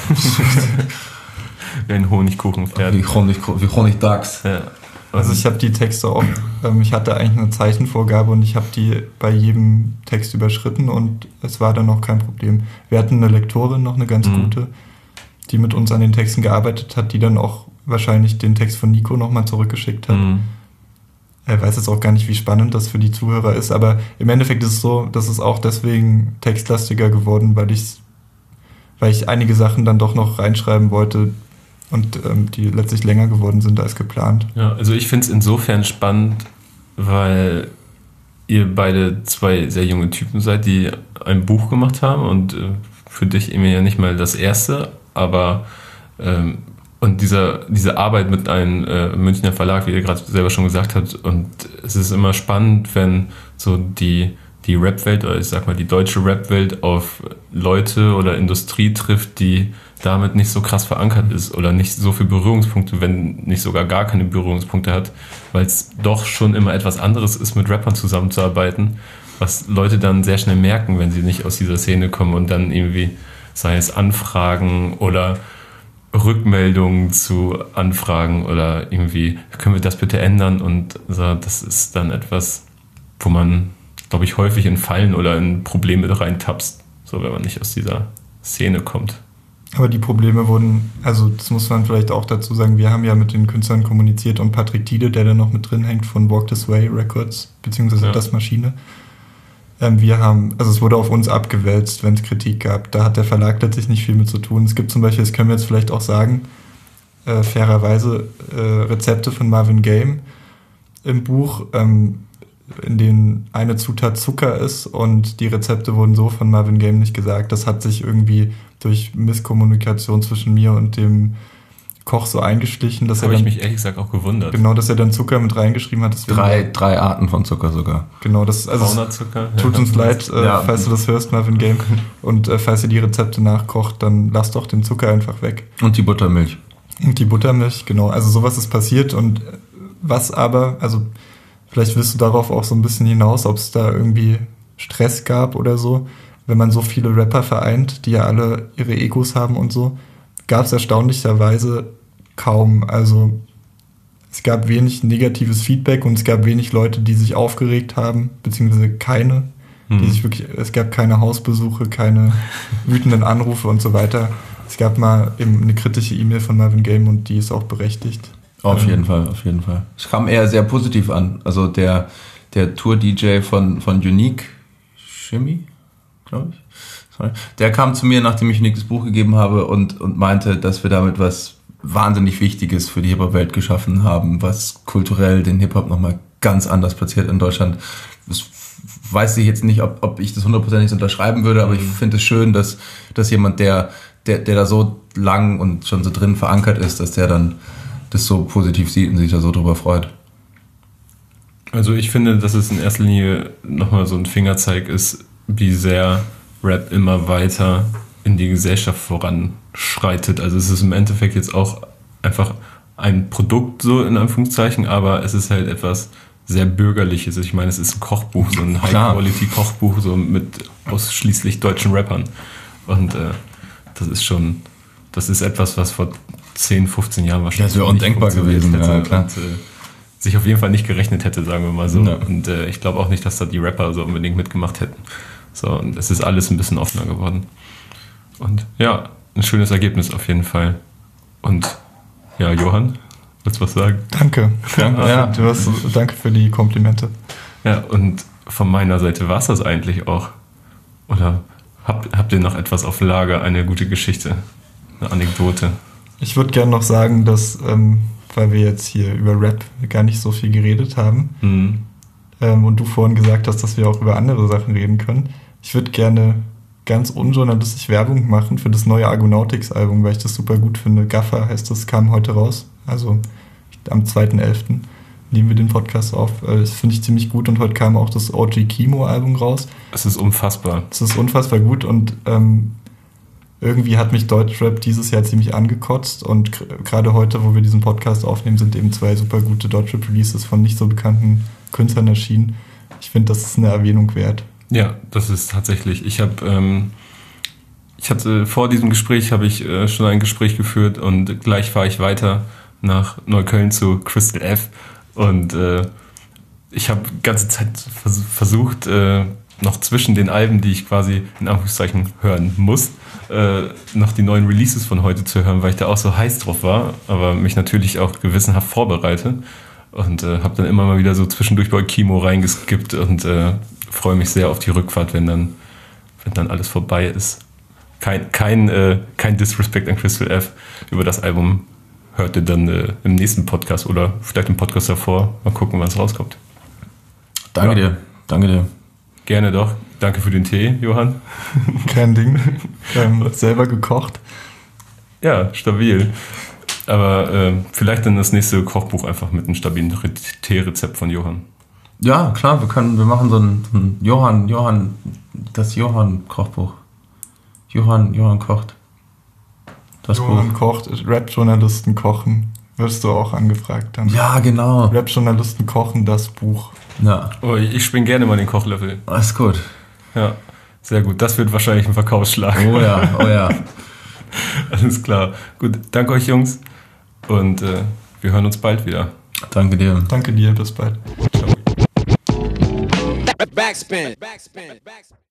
Speaker 1: wie ein Honigkuchenpferd.
Speaker 2: Wie Honig, wie Honigdachs.
Speaker 1: Ja.
Speaker 3: Also ich habe die Texte auch, ähm, ich hatte eigentlich eine Zeichenvorgabe und ich habe die bei jedem Text überschritten und es war dann noch kein Problem. Wir hatten eine Lektorin, noch eine ganz
Speaker 1: Mhm.
Speaker 3: gute, die mit uns an den Texten gearbeitet hat, die dann auch wahrscheinlich den Text von Nico nochmal zurückgeschickt hat.
Speaker 1: Mhm.
Speaker 3: Er weiß jetzt auch gar nicht, wie spannend das für die Zuhörer ist, aber im Endeffekt ist es so, dass es auch deswegen textlastiger geworden, weil ich, weil ich einige Sachen dann doch noch reinschreiben wollte und ähm, die letztlich länger geworden sind als geplant.
Speaker 1: Ja, also ich finde es insofern spannend, weil ihr beide zwei sehr junge Typen seid, die ein Buch gemacht haben und äh, für dich eben ja nicht mal das erste, aber ähm, und dieser, diese Arbeit mit einem äh, Münchner Verlag, wie ihr gerade selber schon gesagt habt, und es ist immer spannend, wenn so die die Rap-Welt, oder ich sag mal die deutsche Rap-Welt auf Leute oder Industrie trifft, die damit nicht so krass verankert ist oder nicht so viele Berührungspunkte, wenn nicht sogar gar keine Berührungspunkte hat, weil es doch schon immer etwas anderes ist, mit Rappern zusammenzuarbeiten, was Leute dann sehr schnell merken, wenn sie nicht aus dieser Szene kommen und dann irgendwie, sei es Anfragen oder Rückmeldungen zu Anfragen oder irgendwie, können wir das bitte ändern, und so, das ist dann etwas, wo man, glaube ich, häufig in Fallen oder in Probleme reintapst, so wenn man nicht aus dieser Szene kommt.
Speaker 3: Aber die Probleme wurden, also das muss man vielleicht auch dazu sagen, wir haben ja mit den Künstlern kommuniziert und Patrick Tiede, der da noch mit drin hängt von Walk This Way Records, beziehungsweise
Speaker 1: ja.
Speaker 3: Das Maschine. Ähm, wir haben, also es wurde auf uns abgewälzt, wenn es Kritik gab. Da hat der Verlag letztlich nicht viel mit zu tun. Es gibt zum Beispiel, das können wir jetzt vielleicht auch sagen, äh, fairerweise äh, Rezepte von Marvin Game im Buch, ähm, in denen eine Zutat Zucker ist, und die Rezepte wurden so von Marvin Game nicht gesagt. Das hat sich irgendwie durch Misskommunikation zwischen mir und dem Koch so eingeschlichen, dass
Speaker 1: das
Speaker 3: er
Speaker 1: habe
Speaker 3: dann,
Speaker 1: ich mich ehrlich gesagt auch gewundert.
Speaker 3: genau, dass er dann Zucker mit reingeschrieben hat. Deswegen,
Speaker 2: Drei, drei Arten von Zucker sogar.
Speaker 3: genau, das, also
Speaker 1: Zucker,
Speaker 3: es tut
Speaker 1: ja,
Speaker 3: uns leid, äh,
Speaker 2: ja.
Speaker 3: falls du das hörst, Marvin Game, und äh, falls ihr die Rezepte nachkocht, dann lasst doch den Zucker einfach weg.
Speaker 2: Und die Buttermilch.
Speaker 3: Und die Buttermilch, genau, also sowas ist passiert. Und was aber, also vielleicht willst du darauf auch so ein bisschen hinaus, ob es da irgendwie Stress gab oder so, wenn man so viele Rapper vereint, die ja alle ihre Egos haben und so, gab es erstaunlicherweise kaum. Also es gab wenig negatives Feedback und es gab wenig Leute, die sich aufgeregt haben, beziehungsweise keine,
Speaker 1: hm.
Speaker 3: die sich wirklich, es gab keine Hausbesuche, keine wütenden Anrufe und so weiter. Es gab mal eben eine kritische E-Mail von Marvin Game und die ist auch berechtigt.
Speaker 2: Auf
Speaker 3: ähm,
Speaker 2: jeden Fall, auf jeden Fall. Es kam eher sehr positiv an. Also der, der Tour-D J von, von Unique, Shimmy, glaube ich, sorry, der kam zu mir, nachdem ich Unique das Buch gegeben habe, und, und meinte, dass wir damit was wahnsinnig Wichtiges für die Hip-Hop-Welt geschaffen haben, was kulturell den Hip-Hop nochmal ganz anders platziert in Deutschland. Das weiß ich jetzt nicht, ob, ob ich das hundertprozentig unterschreiben würde, aber ich finde es schön, dass, dass jemand, der, der, der da so lang und schon so drin verankert ist, dass der dann das so positiv sieht und sich da so drüber freut.
Speaker 1: Also ich finde, dass es in erster Linie nochmal so ein Fingerzeig ist, wie sehr Rap immer weiter in die Gesellschaft voranschreitet. Also es ist im Endeffekt jetzt auch einfach ein Produkt, so in Anführungszeichen, aber es ist halt etwas sehr Bürgerliches. Ich meine, es ist ein Kochbuch, so ein High-Quality-Kochbuch, so mit ausschließlich deutschen Rappern. Und äh, das ist schon, das ist etwas, was vor zehn, fünfzehn Jahren wahrscheinlich
Speaker 2: das wäre undenkbar gewesen,
Speaker 1: hätte
Speaker 2: ja, klar.
Speaker 1: und äh, sich auf jeden Fall nicht gerechnet hätte, sagen wir mal so.
Speaker 2: Ja.
Speaker 1: Und äh, ich glaube auch nicht, dass da die Rapper so unbedingt mitgemacht hätten. So, und es ist alles ein bisschen offener geworden. Und ja, ein schönes Ergebnis auf jeden Fall. Und ja, Johann, willst du was sagen?
Speaker 3: Danke.
Speaker 2: Ja,
Speaker 3: ja, du hast, danke für die Komplimente.
Speaker 1: Ja, und von meiner Seite war es das eigentlich auch. Oder habt, habt ihr noch etwas auf Lager, eine gute Geschichte, eine Anekdote?
Speaker 3: Ich würde gerne noch sagen, dass, ähm, weil wir jetzt hier über Rap gar nicht so viel geredet haben,
Speaker 1: Mhm.
Speaker 3: ähm, und du vorhin gesagt hast, dass wir auch über andere Sachen reden können, ich würde gerne ganz unjournalistisch Werbung machen für das neue Argonautics-Album, weil ich das super gut finde. Gaffer heißt das, kam heute raus, also am zweiten elften nehmen wir den Podcast auf. Das finde ich ziemlich gut, und heute kam auch das O G Kimo-Album raus.
Speaker 1: Es ist unfassbar.
Speaker 3: Es ist unfassbar gut, und ähm, irgendwie hat mich Deutschrap dieses Jahr ziemlich angekotzt, und g- gerade heute, wo wir diesen Podcast aufnehmen, sind eben zwei super gute Deutschrap-Releases von nicht so bekannten Künstlern erschienen. Ich finde, das ist eine Erwähnung wert.
Speaker 1: Ja, das ist tatsächlich. Ich habe, ähm, ich hatte vor diesem Gespräch habe ich äh, schon ein Gespräch geführt, und gleich fahre ich weiter nach Neukölln zu Crystal F. Und äh, ich habe die ganze Zeit vers- versucht, äh, noch zwischen den Alben, die ich quasi in Anführungszeichen hören muss, äh, noch die neuen Releases von heute zu hören, weil ich da auch so heiß drauf war, aber mich natürlich auch gewissenhaft vorbereite. Und äh, habe dann immer mal wieder so zwischendurch bei Kimo reingeskippt und äh, freue mich sehr auf die Rückfahrt, wenn dann, wenn dann alles vorbei ist. Kein, kein, äh, kein Disrespect an Crystal F. Über das Album hört ihr dann äh, im nächsten Podcast oder vielleicht im Podcast davor. Mal gucken, wann es rauskommt.
Speaker 2: Danke
Speaker 1: Ja.
Speaker 2: dir, danke dir.
Speaker 1: Gerne doch. Danke für den Tee, Johann.
Speaker 3: Kein Ding. ähm, selber gekocht.
Speaker 1: Ja, stabil. Aber äh, vielleicht dann das nächste Kochbuch einfach mit einem stabilen Re- Teerezept von Johann.
Speaker 2: Ja, klar, wir können, wir machen so ein, so ein Johann, Johann, das Johann-Kochbuch. Johann, Johann kocht. Das
Speaker 3: Johann
Speaker 2: Buch.
Speaker 3: kocht, Rap-Journalisten kochen. Wirst du auch angefragt haben.
Speaker 2: Ja, genau.
Speaker 3: Rap-Journalisten kochen, das Buch.
Speaker 2: Ja,
Speaker 1: Oh, ich ich spring gerne mal den Kochlöffel.
Speaker 2: alles gut.
Speaker 1: Ja, sehr gut. Das wird wahrscheinlich ein Verkaufsschlag.
Speaker 2: Oh ja, oh ja.
Speaker 1: Alles klar. Gut, danke euch Jungs und äh, wir hören uns bald wieder.
Speaker 2: Danke dir.
Speaker 3: Danke dir, bis bald.
Speaker 1: Ciao.
Speaker 4: Backspin. Backspin. Backspin.